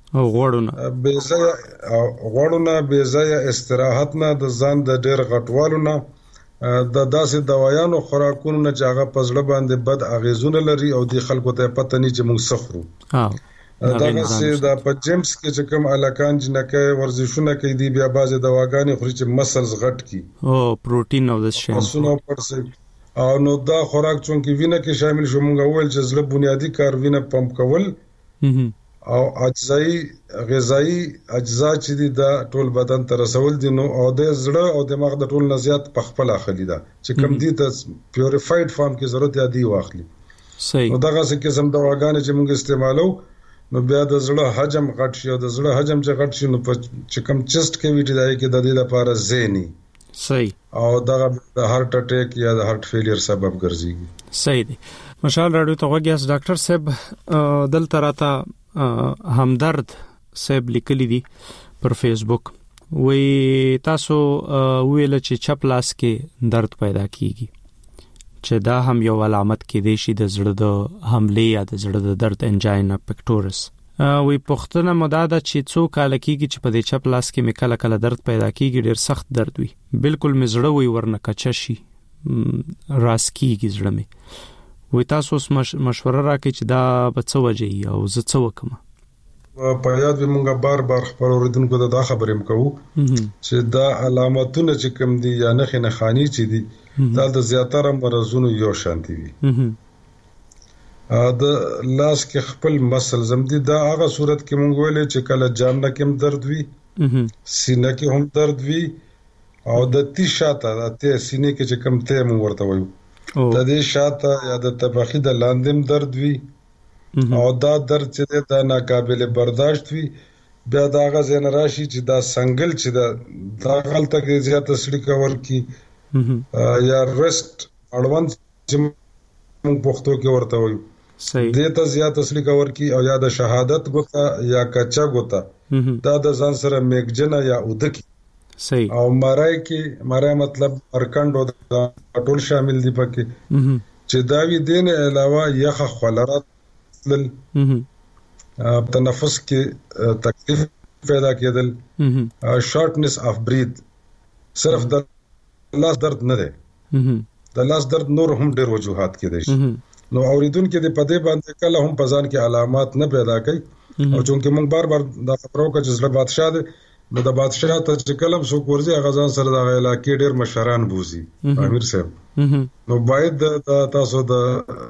او غوړونه
به ځای غوړونه به ځای استراحت نه د ځان د ډېر غټوالو نه د داسې دوايانو خوراکونو نه چې هغه پزړه باندې بد اغیزونه لري او د خلکو ته پته نه چې موږ سخرو دا چې د په جیمز کې چې کوم الکان جنکه ورزشونه کوي دی بیا بازه دواګانې خوري چې مسلز غټ کی
او پروتین او د شین
سونو پرسه او نو دا خوراک چون کې وینه کې شامل شو مونږ اول چې زړه بنیادی کار وینه پمپ کول او اجزایی غذایی اجزا چې دي دا ټول بدن ته رسول دي نو او د زړه او دماغ د ټول نزيات په خپل اخلي دا چې کوم دي ته پیوریفاید فارم کې ضرورت دی واخلي
صحیح
نو دا څه قسم دواګانې چې مونږ استعمالو نو بیا د زړه حجم غټ شي او د زړه حجم چې غټ شي نو په چې کوم چست کیویټي دی کې د دې لپاره زینی
صحیح او
دا د هارت اٹیک یا د هارت فیلیر سبب ګرځي
صحیح دی مشال راډیو ته وګیاس ډاکټر صاحب دلته راته همدرد صاحب لیکلی دی پر فیسبوک وی تاسو ویل چې چپ لاس کې درد پیدا کیږي چې دا هم یو علامت کې دی شي د زړه د حمله یا د زړه د درد انجاینا پکټورس وی پختنه مداده چې څو کال کېږي چې په دې چپ لاس کې مکله کله درد پیدا کیږي ډیر سخت درد وي بالکل مزړه وي ورنه کچا شي راس کیږي زړه می وی تاسو مشوره راکړئ چې دا به څه وجه او زه څه وکم
په یاد به مونږه بار بار خبر اوریدونکو ته دا خبرې مکو چې دا علامتونه چې کوم دي یا نه خنه خاني چې دي دا د زیاتره مرزونو یو شانتي وي د لاس کې خپل مسل زمدي دا هغه صورت کې مونږ ویلې چې کله جامنه کې هم درد وي سینه کې هم درد وي او د تی شاته د تی سینې کې چې کم ته مونږ ورته وایو د دې شاته یا د تبخی د لاندیم درد وي او دا درد چې دا ناقابل برداشت وي بیا دا هغه زین راشي چې دا سنگل چې دا دا غلطه کې زیاته سړی کور کی یا رست اړوند چې موږ پښتو کې ورته وایو
صحیح
دته زیات اصلي کور کی او یا د شهادت غوتا یا کچا غوتا دا د ځان سره میګجنه یا ودکی
صحیح او
مارای کې مارای مطلب ارکندو د ټول شامل دي پکې چې دا وی دین علاوه یخ خلرات لل تنفس کې تکلیف پیدا کېدل شارټنس اف بریث صرف د لاس درد نه ده د لاس درد نور هم ډېر وجوهات کې دي نو اوریدونکو د پدې باندې کله هم پزان کې علامات نه پیدا کوي او چونکه موږ بار بار دا خبرو کې چې زړه بادشاہ ده نو د بادشاہ ته چې کلم سو کورځي غزان سره د علاقې ډېر مشران بوزي امیر صاحب نو باید تاسو د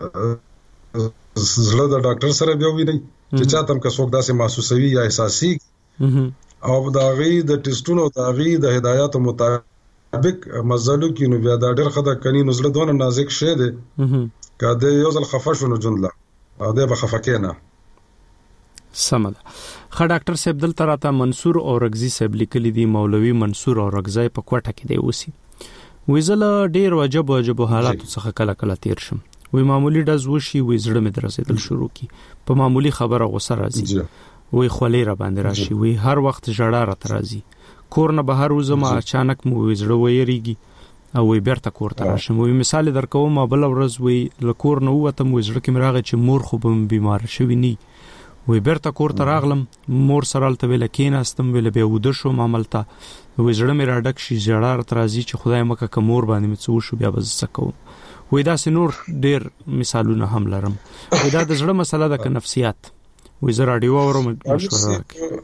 زړه د ډاکټر سره بیا ویني چې چاته هم کڅوک داسې محسوسوي یا احساسي او دا غي د ټیسټونو دا غي د هدایاتو مطابق مزلو کې نو بیا دا ډېر خدای کني نو زړه دونه نازک شه ده کله یو ځل خفه شو نو جندله او دا به خفه کېنه
سمه ده. خا ډاکټر صاحب دلته راته منصور اورغزي صاحب لیکلي دي مولوي منصور اورغزي په کوټه کې دی اوسي وې زله ډېر واجب واجب حالات څخه کله کله تیر شم وې معمولی داز وشي وې زړه مې درسېدل شروع کی په معمولی خبره غوسه راځي وې خولې را باندې راشي وې هر وخت ژړا را ترازي کور نه بهر وزما اچانک مو وې زړه وېریږي او وې بیرته کور ته راشم وې مثال درکوم ما بل ورځ وې لکور نه وته مو زړه کې مراغه چې مور خو بم بیمار شوی نی وې بیرته کور ته راغلم مور سره تل ویل کېناستم ویل به ود شو عملته وې زړه مې را ډک شي ژړا را ترازي چې خدای مکه کمور باندې مې څو شو بیا بز سکو وې دا سنور ډېر مثالونه هم لرم وې دا د زړه مسله ده ک نفسیات وې زه راډیو اورم مشوره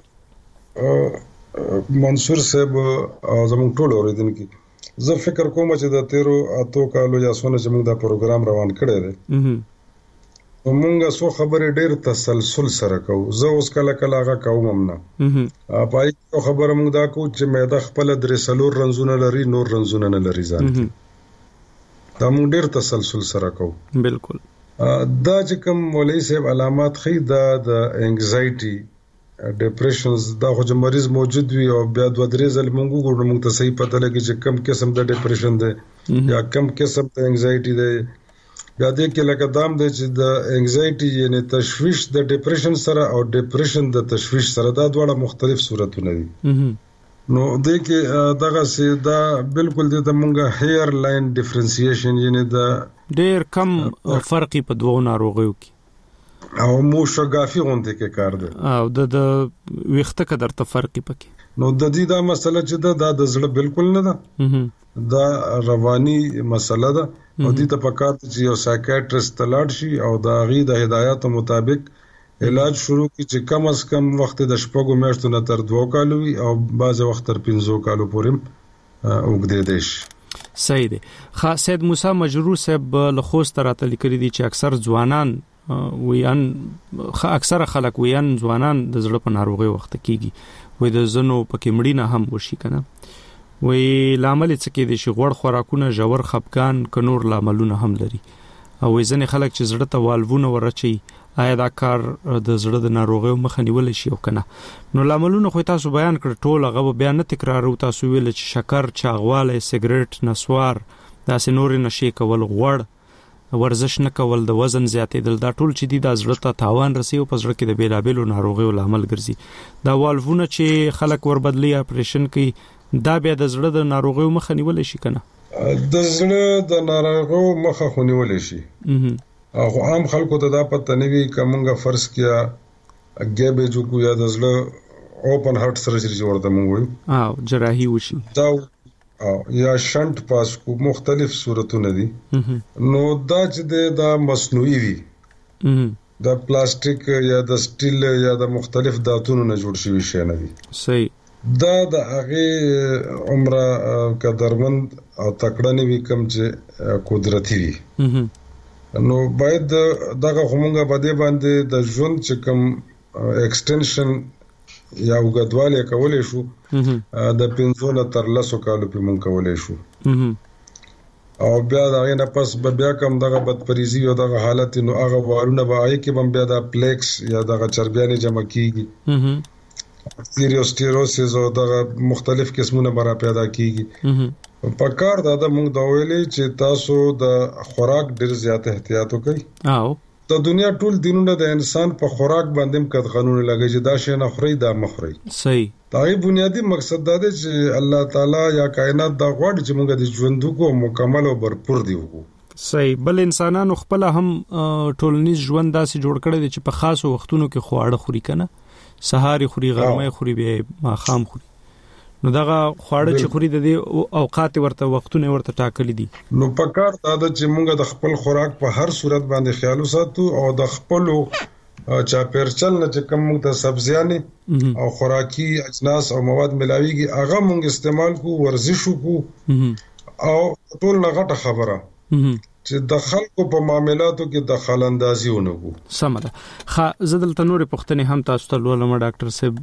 منصور صاحب زموږ ټول اوریدونکو زه فکر کوم چې د تیرو اتو کالو یا سونه چې موږ دا پروګرام روان کړی دی موږ سو خبرې ډېر تسلسل سره کوو زه اوس کله کله هغه کوم نه پای کو خبره موږ دا کوو چې مېدا خپل درې سلور رنزونه لري نور رنزونه نه لري ځان دا موږ ډېر تسلسل سره کوو
بالکل
دا چې کوم مولوی صاحب علامات خې دا د انګزایټي ډیپریشنز دا خو چې مریض موجود وي او بیا دوه درې ځل موږ وګورو موږ ته صحیح پته لګي چې کم قسم د ډیپریشن دی یا کم قسم د انګزایټي دی بیا دې کې لکه دام دی چې د انګزایټي یعنی تشویش د ډیپریشن سره او ډیپریشن د تشویش سره دا دواړه مختلف صورتونه دي نو دې کې دغه سي دا بالکل د موږ هیر لاین ډیفرنسییشن یعنی دا
ډېر کم فرقي په دوه ناروغیو کې
او موشګافي غونډه کې کار دی
او د د وخت قدر ته فرق پکې
نو د دې دا مسله چې دا د زړه بالکل نه ده دا رواني مسله ده او دې ته پکار چې یو سایکیاټریست تلاړ شي او دا غي د هدایاتو مطابق علاج شروع کی چې کم از کم وخت د شپږو میاشتو نه تر دوه کالو وي او بعض وخت تر پنځو کالو پورې وګړي دیش
صحیح دی. خاص سید موسی مجرور صاحب له خوست راته لیکلي دي چې اکثر ځوانان ویان اکثر خلک ویان ځوانان د زړه په ناروغي وخت کېږي وې د زنو پکې مړی نه هم وشي کنه وې لامل څه کې دي چې غوړ خوراکونه ژور خپګان کنور لاملونه هم لري او ځنې خلک چې زړه ته والوونه ورچي آیا دا کار د زړه د ناروغیو مخه نیول شي او کنه نو لاملونه خو تاسو بیان کړ ټول هغه بیان نه تکرارو تاسو ویل چې شکر چاغواله سیګریټ نسوار داسې نور نشي کول غوړ ورزش نه کول د وزن زیاتېدل دا ټول چې دي د زړه ته تاوان رسي او په زړه کې د بیلابېلو ناروغیو لامل ګرځي دا والوونه چې خلک ور بدلی اپریشن کوي دا بیا د زړه د ناروغیو مخه نیول شي کنه
د زړه د ناروغیو مخه خونیول شي او عام خلکو ته دا پته نه وي کومه فرض کیا اګه به جو کو یا د زړه اوپن هارت سرجری ورته مونږ وایو
او جراحي وشي
دا او یا شنت پاس کو مختلف صورتونه دي نو دا چې دا مصنوعي وي دا پلاستیک یا د سټیل یا د مختلف داتونو نه جوړ شوی شي نه دي
صحیح
دا د هغه عمره قدرمند او تکړه نه وي کوم چې قدرتي وي نو باید دغه همغه بده باندې د ژوند چې کوم ایکسټنشن یا وګدواله کولې شو د پنځونه تر لسو کالو په مونږ کولې شو او بیا دا نه پس بیا کوم دغه بدپریزي او دغه حالت نو هغه وارونه به آی کې بم بیا د پلیکس یا دغه چربیانه جمع کیږي سیریوسټیروسس او دغه مختلف قسمونه برا پیدا کیږي په کار دا د موږ دا ویلې چې تاسو د خوراک ډیر زیات احتیاط وکړئ
او
د دنیا ټول دینونه د انسان په خوراک باندې کد قانون لګي چې دا شی نه خوري دا مخوري
صحیح
دا یې بنیادی مقصد دا دی چې الله تعالی یا کائنات دا غواړي چې موږ د ژوند کو مکمل او برپور دی وکړو
صحیح بل انسانانو خپل هم ټولنیز ژوند داسې جوړ کړی دی چې په خاصو وختونو کې خواړه خوري کنه سهار خوري غرمه خوري به ماخام خوري نو دغه خواړه چې خوري د اوقات ورته وختونه ورته ټاکلي دي
نو په کار دا چې موږ د خپل خوراک په هر صورت باندې خیال وساتو او د خپل چا پرچل نه چې کوم د سبزیانې او خوراکي اجناس او مواد ملاويږي هغه موږ استعمال کو ورزش کو او ټول غټه خبره چې د خلکو په معاملاتو کې دخل اندازي ونکو
سمه خا زدل تنور پختنه هم تاسو ته ولوم ډاکټر صاحب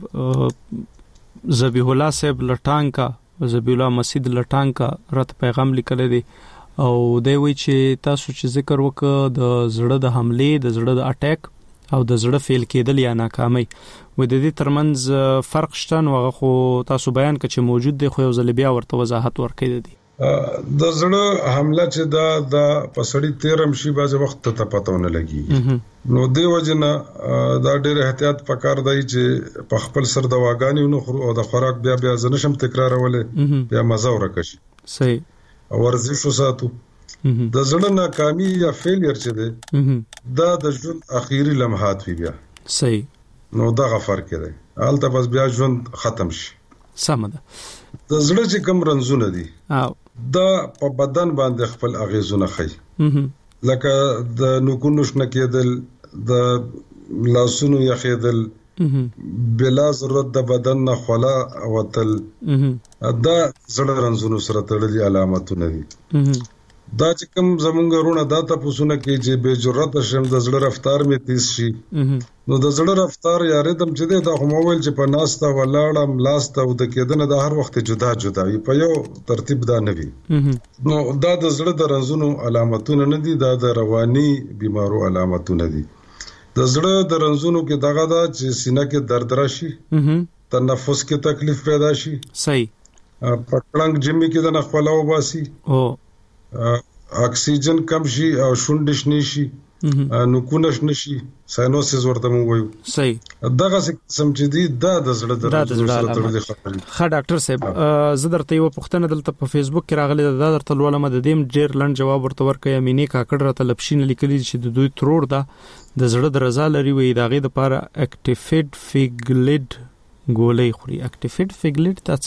زبیح الله صاحب لټانکا زبیح الله مسجد لټانکا رات پیغام لیکل دي او دوی وی چې تاسو چې ذکر وکړه د زړه د حمله د زړه د اٹیک او د زړه فیل کېدل یا ناکامي و د دې ترمنځ فرق شته نو هغه خو تاسو بیان کړئ چې موجود دی خو یو ځل بیا ورته وضاحت ورکړئ دي
د زړه حمله چې دا د پسړی تیرم شي بعض وخت ته پته نه لګي نو دی وجنه دا ډېر احتیاط پکار دی چې په خپل سر دواګانی نو او د خوراک بیا بیا زنشم تکرارولې بیا مزه ورکشي
صحیح
ورزش وساتو د زړه ناکامي یا فیلیر چې دی دا د ژوند اخیری لمحات وی بیا
صحیح
نو دا فرق دی حالت بس بیا ژوند ختم شي
سم ده
د زړه چې کوم رنځونه دي
او
دا په بدن باندې خپل اغیزونه خي لکه د نوکونو شنه کېدل د لاسونو یخېدل بلا ضرورت د بدن نه خلا وتل دا زړه رنځونو سره تړلي علامتونه دي دا چې کوم زمونږ رونه دا تاسو نه کې چې به جرأت شم د زړه رفتار می تیز شي نو د زړه رفتار یا ریتم چې دا خو موبایل چې په ناستا ولاړم لاسته او د کېدنه د هر وخت جدا جدا وي په یو ترتیب دا نه وي نو دا د زړه د رنځونو علامتونه نه دي دا د رواني بيمارو علامتونه دي د زړه د رنځونو کې دغه دا چې سینه کې درد راشي تنفس کې تکلیف پیدا شي
صحیح
پټړنګ جمی کې د نخولاو باسي
او
اکسیجن کم شي او شونډ شنی شي نو کونش نشي ساينوسز ورته مو وایو.
صحیح.
دغه سم چې دی دا د زړه د سره تړلې خبرې.
ښه ډاکټر صاحب زه درته یو پوښتنه دلته په فیسبوک کې راغلی دا درته ولوم د دې ډیر لنډ جواب ورته ورکړی. امینه کاکړ راته لپشین لیکلی چې د دوی ترور دا د زړه د رضا لري وي داغه د لپاره اکټیفید فیګلیډ ګولې خوري. اکټیفید فیګلیډ تا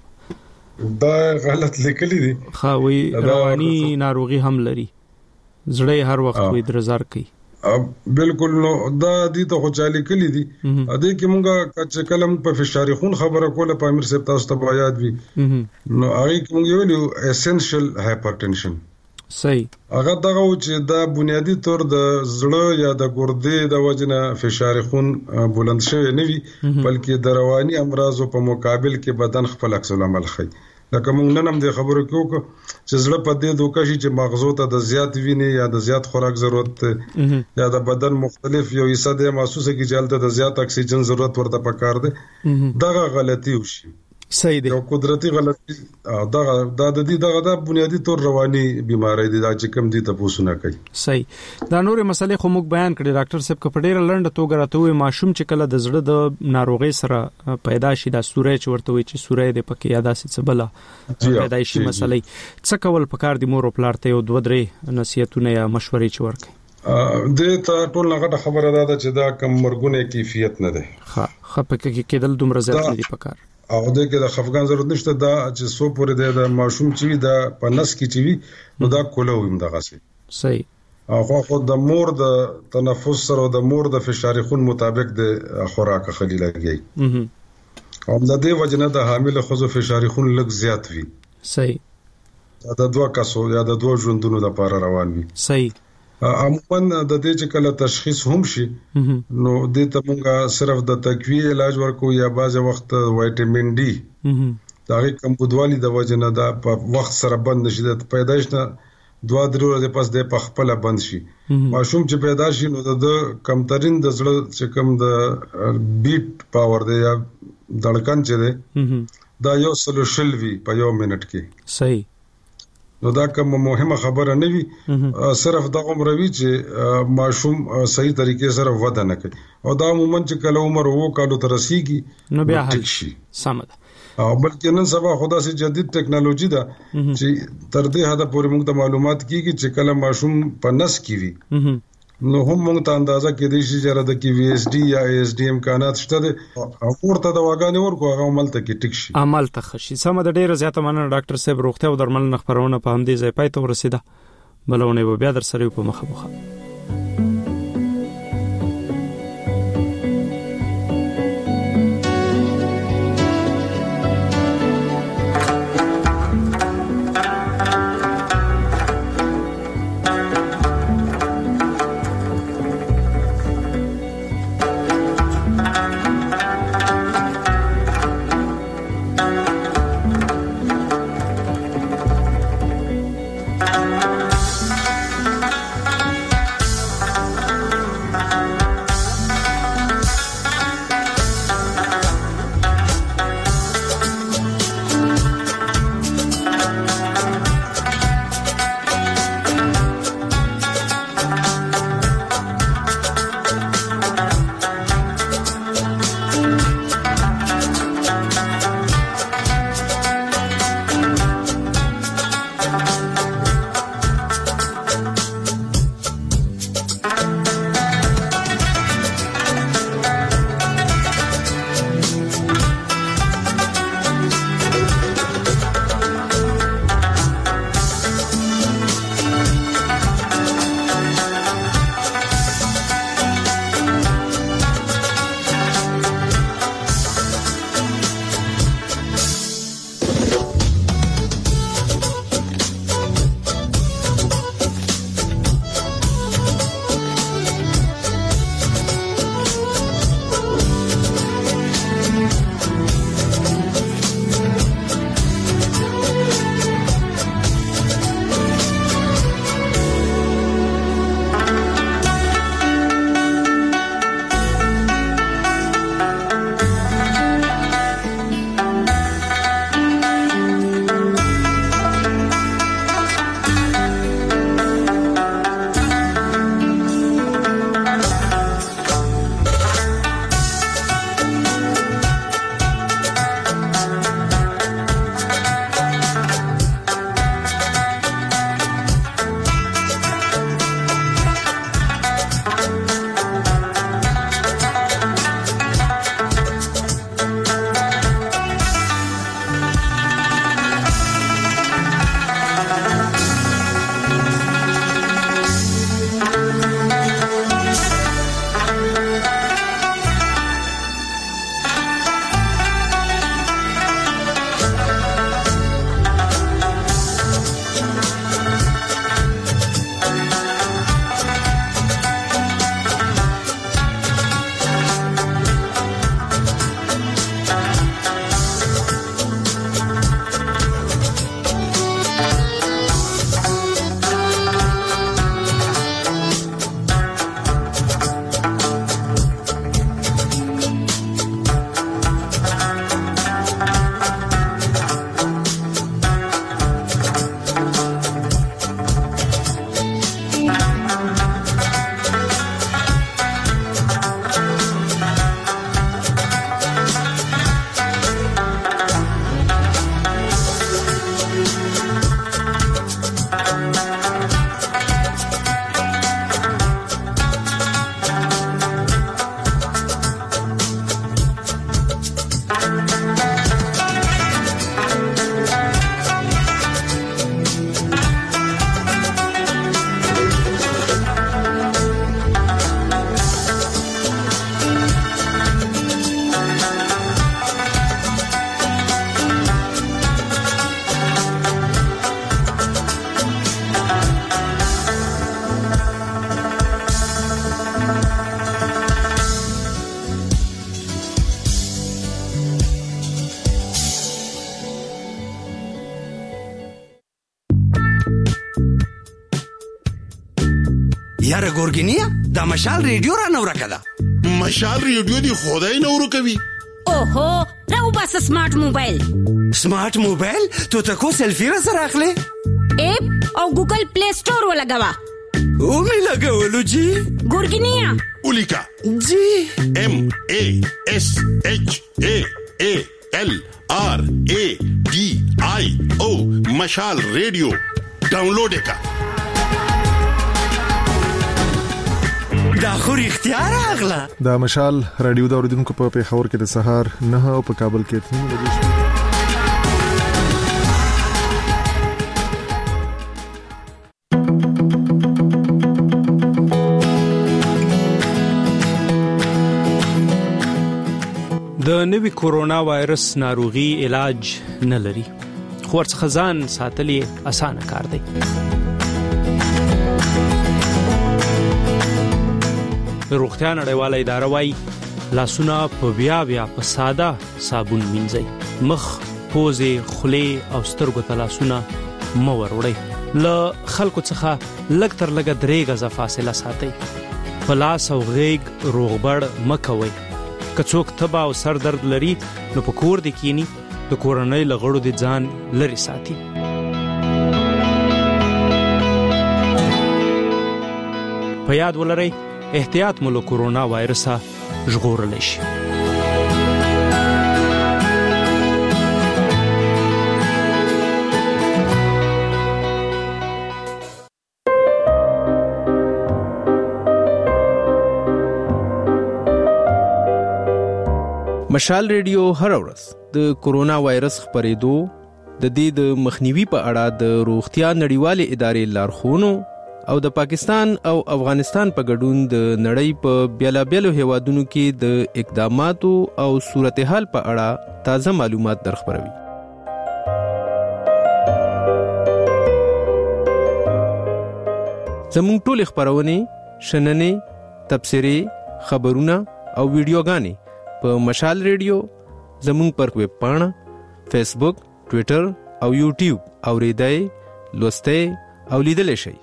څنګه
دا غلط لیکلی دي.
خا وی رواني ناروغي هم لري زړه هر وخت وې درزار کوي.
بالکل نو دا دي ته خو چالي کلی دي ا دې کې مونږه کچ کلم په فشار خون خبره کوله په امیر صاحب تاسو ته یاد وي نو هغه کې مونږ ویلو اسنشل هایپرټنشن.
صحیح.
هغه دغه چې دا بنیادی طور د زړه یا د ګردې د وجنه فشار خون بلند شوی نه وي بلکې د رواني امراض په مقابل کې بدن خپل عکس العمل خي. لکه مونږ نن هم د خبرو کې چې زړه په دې دوکه شي چې مغزو ته د زیات وینې یا د زیات خوراک ضرورت یا د بدن مختلف یو حصہ د محسوسه کې چلته د زیات اکسیجن ضرورت ورته پکار دی. دغه غلطي وشي.
صحیح دی.
یو قدرتي غلطي دغه د دې دغه د بنیادی طور رواني بيمارۍ دي چې کوم دي ته پوښتنه کوي.
صحیح. دا نورې مسلې خو موږ بیان کړې ډاکټر صاحب کپړې لنډه توګه راته ماشوم چې کله د زړه د ناروغي سره پیدا شي د سورې چې ورته وي چې سورې د پکې یاده سي څه بل پیدایشي مسلې څه کول پکار دي مور او پلار ته یو دوه درې نصيحتونه یا مشورې چې ورکړي.
د ته ټول هغه خبره ده چې دا کم مرګونه کیفیت نه ده.
ها خپه کې کېدل دومره زیات نه دي پکار.
او د کې د خفقان ضرورت نشته دا چې سو پورې د ماشوم چې دا پنس کې چې وي نو دا کوله ويم دغه سي.
صحیح.
او خو د مور د تنفس سره د مور د فشار خون مطابق د خوراک خلی لګي. او د دې وجنه د حامل خوځو فشار خون لږ زیات وي.
صحیح.
دا دوه کسو یا د دوه ژوندونو لپاره روان وي.
صحیح.
عموما د دې چې کله تشخیص هم شي نو د ته مونږه صرف د تقویه علاج ورکو یا بعض وخت وټامین ډي دا کوم بدوالي د وجنه دا په وخت سره بند نشي د پیدایش نه دوا درو د پاس د پخپله بند شي. ماشوم چې پیدا شي نو د کمترین د زړه چې کم د بیټ پاور دی یا دړکن چې دی دا یو سلوشل وی په یو منټ کې.
صحیح.
نو دا کوم مهمه خبره نه وي صرف د عمر وی چې ماشوم صحیح طریقې سره وده نه کوي او دا عموما چې کله عمر وو کالو تر رسیږي
نو بیا حل شي. سمد.
او بلکې نن سبا خدا سي جدید ټیکنالوژي ده چې تر دې حد پورې موږ ته معلومات کیږي چې کله ماشوم په نس کې وي نو هم موږ ته اندازه کې دي چې جره د کې وی اس ډي یا ای اس ډي امکانات شته دي او ورته د واګانې ورکو هغه عمل ته کې ټیک شي.
عمل ته خشي. سم د ډیره زیاته مننه ډاکټر صاحب. روغتیا او درملنه خبرونه په همدې ځای پای ته ورسیده. بلونه به بیا در سره په مخه مخه.
اره ګورګینیا د مشال ریډیو را نور کړه
مشال ریډیو دی خدای نور کوي
اوهو راو بس سمارټ موبایل
سمارټ موبایل ته تاسو سلفي را سره اخلي
اپ او ګوګل پلی سٹور ولګوا
او می لګولو جی
ګورګینیا
اولیکا
جی
ام ا اس اچ ا ا ال آر ا ډي آی او مشال ریډیو ډاونلوډ وکړه
دا خو اختیار اغلا
دا مشال رادیو دا اوریدونکو په پیښور کې د سهار نه او په کابل کې تین بجې
د نوي کورونا وایرس ناروغي علاج نه لري خو ورڅخه ځان ساتلې اسانه کار دی روغتیا نړیواله اداره وايي لاسونه په بیا بیا په ساده صابون مینځئ مخ پوزې خولې او سترګو ته لاسونه مه وروړئ له خلکو څخه لږ تر لږه درې غزه فاصله ساتئ په لاس او غېږ روغبړ مه کوئ که څوک تبه او سر درد لري نو په کور دې کینی د کورنۍ له غړو دې ځان لرې ساتي په یاد ولرئ احتیاط مو له کورونا وایرسه ژغورلی شي
مشال ریډیو هر ورځ د کورونا وایرس خپرېدو د دې د مخنیوي په اړه د روغتیا نړیوالې ادارې لارښوونو او د پاکستان او افغانستان په ګډون د نړۍ په بیلابیلو هیوادونو کې د اقداماتو او صورتحال په اړه تازه معلومات درخبروي. زموږ ټول خبرونه شننې تبصرې خبرونه او ویډیوګانې په مشال ریډیو زموږ پر ویب پاڼه فیسبوک ټوئیټر او یوټیوب اوریدای لوستئ او لیدل شئ.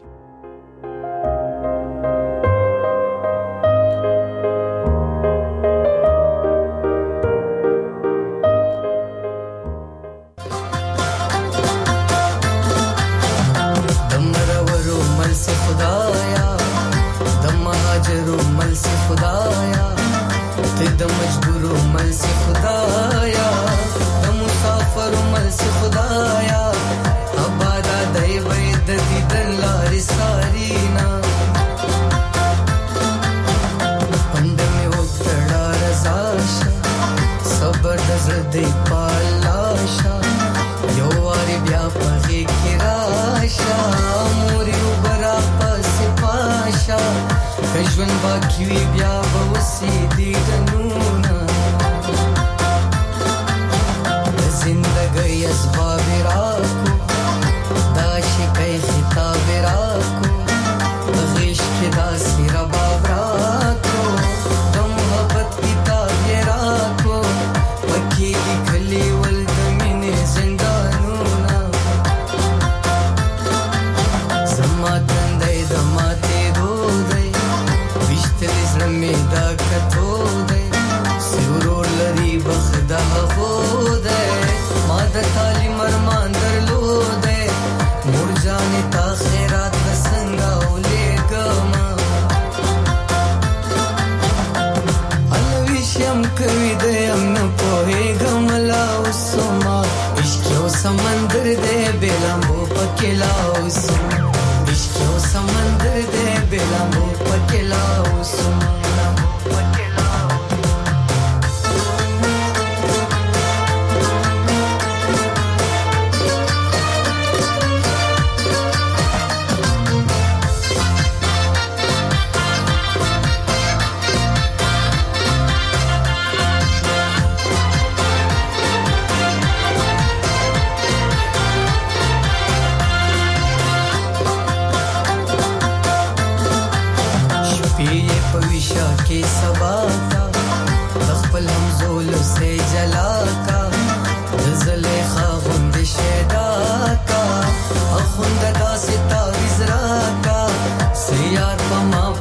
Mama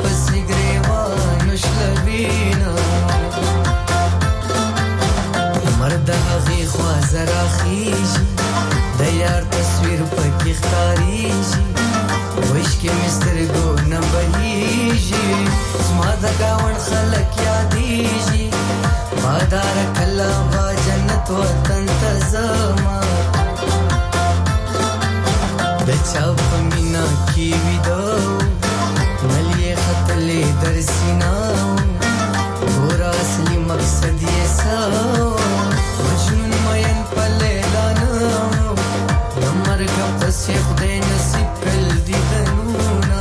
خيږي د یار تصویر پکې ښکاریږي وش کې مستر ګو نه بهيږي زما د گاون خلک یادېږي بادار کلا با جنت وطن ته زما د چا په مینا کې ویدو نلې خطلې در سینا ګور اصلي مقصد یې ساو مجنون مین په لیلا نو د مرګ پس یې خدای نصیب کړل دیدنونه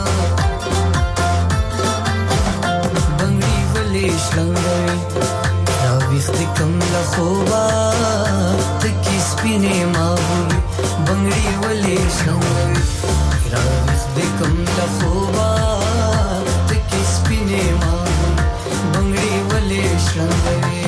بنګړي ولې شلنګوي را ویښت کم له خوبه تکې سپینې ماغوي بنګړي ولې شلنګوي را ویښت کم له خوبه تکې سپینې ماغوي بنګړي ولې شلنګوي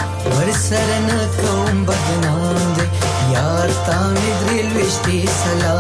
سلام